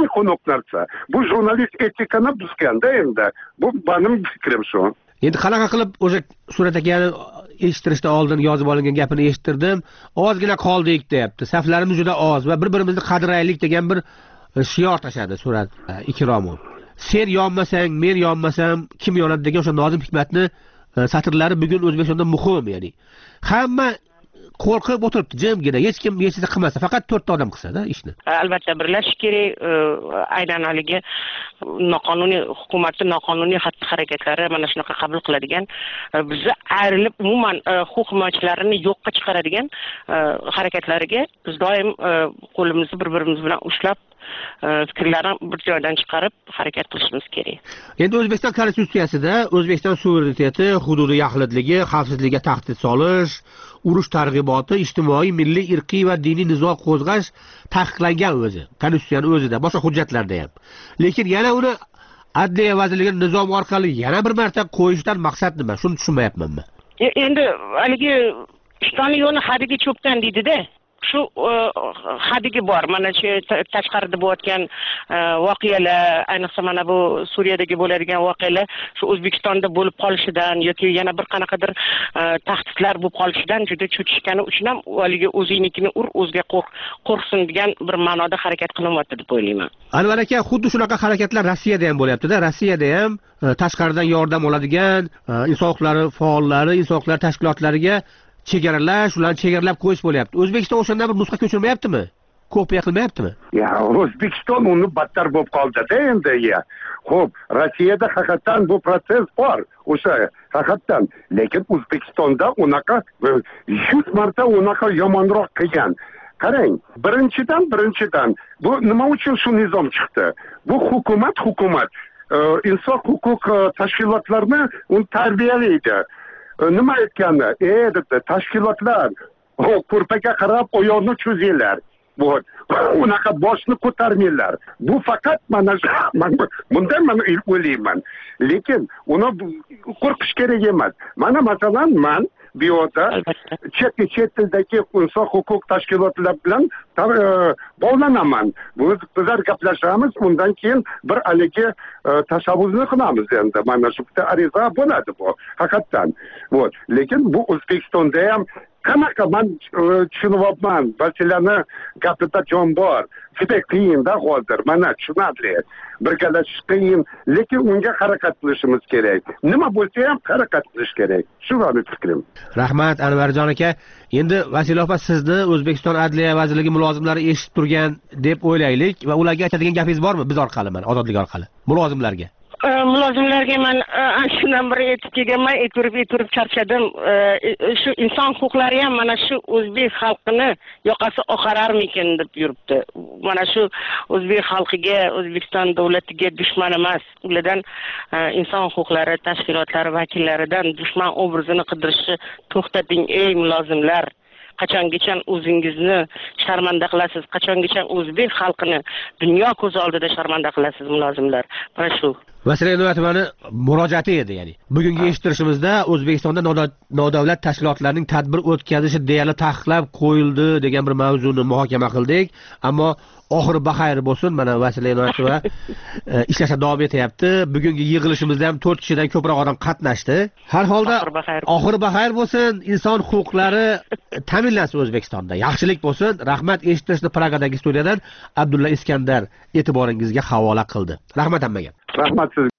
Bu jurnalist etikani buzganda endi. Bu benim fikrim shu. Endi qanaqa qilib o'sha Surat akani eshittirishdan oldin yozib olingan gapini eshittirdim. Ozgina qoldik deyapti. Saflarimiz juda oz va bir-birimizni qadrlaylik degan bir shior tashadi Surat Ikromov. Sen yonmasang, men yonmasam, kim yonadi degan o'sha Nozim Hikmatni satrlari bugun O'zbekistonda muhim, ya'ni. Hamma qo'rqib o'tiribdi, jimgina, hech kim hech narsa qilmasa, faqat 4 ta odam qilsa-da ishni. Albatta birlashish kerak, aynan haligi noqonuniy hukumatning noqonuniy xatti-harakatlari mana shunaqa qabul qiladigan, bizni ayrilib umuman huquq himoyachilarini yo'qqa chiqaradigan harakatlariga biz doim qo'limizni bir-birimiz bilan ushlab fikrlarni bir joydan chiqarib harakat qilishimiz kerak. Endi O'zbekiston Konstitutsiyasida O'zbekiston suvereniteti, hududiy yaxlitlig'i, xavfsizligiga tahdid solish, urush targ'iboti, ijtimoiy, milliy, irqiy va diniy nizo qo'zg'ash taqiqlangan o'zi, Konstitutsiyaning o'zida, boshqa hujjatlarda ham. Lekin yana uni Adliya vazirligi nizom orqali yana bir marta qo'yishdan maqsad nima? Shuni tushunmayapman men. Endi haligi ishtonli yo'lni hadigi cho'pdan deydi-da. Shu hadigi bor. Mana shu tashqarida bo'layotgan voqealar, ayniqsa mana bu Suriyadagi bo'ladigan voqealar shu O'zbekistonda bo'lib qolishidan yoki yana bir qanaqadir tahdidlar bo'lib qolishidan juda cho'chishgani uchun ham haligi o'zingnikini o'zga qo'rqsin degan bir ma'noda harakat qilyapti deb o'ylayman. Anvar aka, xuddi shunaqa harakatlar Rossiyada ham bo'lyapti-da. Rossiyada ham tashqaridan yordam oladigan inson huquqlari faollari, inson huquqlari tashkilotlariga chegaralash, ularni chegaralab qo'yish bo'lyapti. O'zbekiston o'shandan bir nusxa ko'chirmayaptimi? Kopiya qilmayaptimi? Ya, O'zbekiston uni battar bo'lib qoldi-da endi. Xo'p, Rossiyada haqiqatan bu proses bor. O'sha haqiqatan, lekin O'zbekistonda unaqa 100 marta unaqa yomonroq qilgan. Qarang, birinchidan bu nima uchun shu nizom chiqdi? Bu hukumat inson huquq tashkilotlarini uni tarbiyalaydi. Nima aytganda, dedi, tashkilotlar ko'rpaga qarab oyoqni cho'zinglar. Вот. Unaqa boshni ko'tarmanglar. Bu faqat mana bundan mana o'ylayman. Lekin uni qo'rqish kerak emas. Mana masalan men bu yerda chet tildagi inson huquq tashkilotlari bilan bog'lanaman. Bizlar gaplashamiz, undan keyin bir haligi tashabbusni qilamiz endi. Mana shu bitta ariza bo'ladi bu. Haqiqatan. Вот. Lekin bu O'zbekistonda ham qanaqa men tushunyapman, balchilarni gapida jon bor. Juda qiyin-da hozir, mana tushunarli. Birgalashish qiyin, lekin unga harakat qilishimiz kerak. Nima bo'lsa ham harakat qilish kerak. Shu meni fikrim. Rahmat Anvarjon aka. Endi Vasila opa sizni O'zbekiston Adliya vazirligi mulozimlari eshitib turgan deb o'ylaylik va ularga aytadigan gapingiz bormi biz orqali, mana ozodlik orqali? Mulozimlarga. Mulozimlarga men shundan biri aytib kelganman, aytib charchadim. Shu inson huquqlari ham mana shu o'zbek xalqini yoqasi oqararmikin deb yuribdi. Mana shu o'zbek xalqiga, O'zbekiston davlatiga dushman emas. Ulardan inson huquqlari tashkilotlari vakillaridan dushman obrazini qidirishni to'xtating ey mulozimlar. Qachongacha o'zingizni sharmanda qilasiz? Qachongacha o'zbek xalqini dunyo ko'zi oldida sharmanda qilasiz mulozimlar? Mana shu. Vasila Inoyatovani murojaati edi, ya'ni. Bugungi eshittirishimizda O'zbekistonda nodavlat tashkilotlarning tadbir o'tkazishi deyarli taqiqlab qo'yildi degan bir mavzuni muhokama qildik, ammo oxiri baxayr bo'lsin. Mana Vasila Inoyatova ishlashda davom etyapti. Bugungi yig'ilishimizda ham 4 kishidan ko'proq odam qatnashdi. Har holda oxiri baxayr bo'lsin, inson huquqlari ta'minlansin O'zbekistonda. Yaxshilik bo'lsin. Rahmat, eshittirishni Pragadagi studiyadan Abdulla Iskandar e'tiboringizga havola qildi. Rahmat hammaga. Rahmat sizga.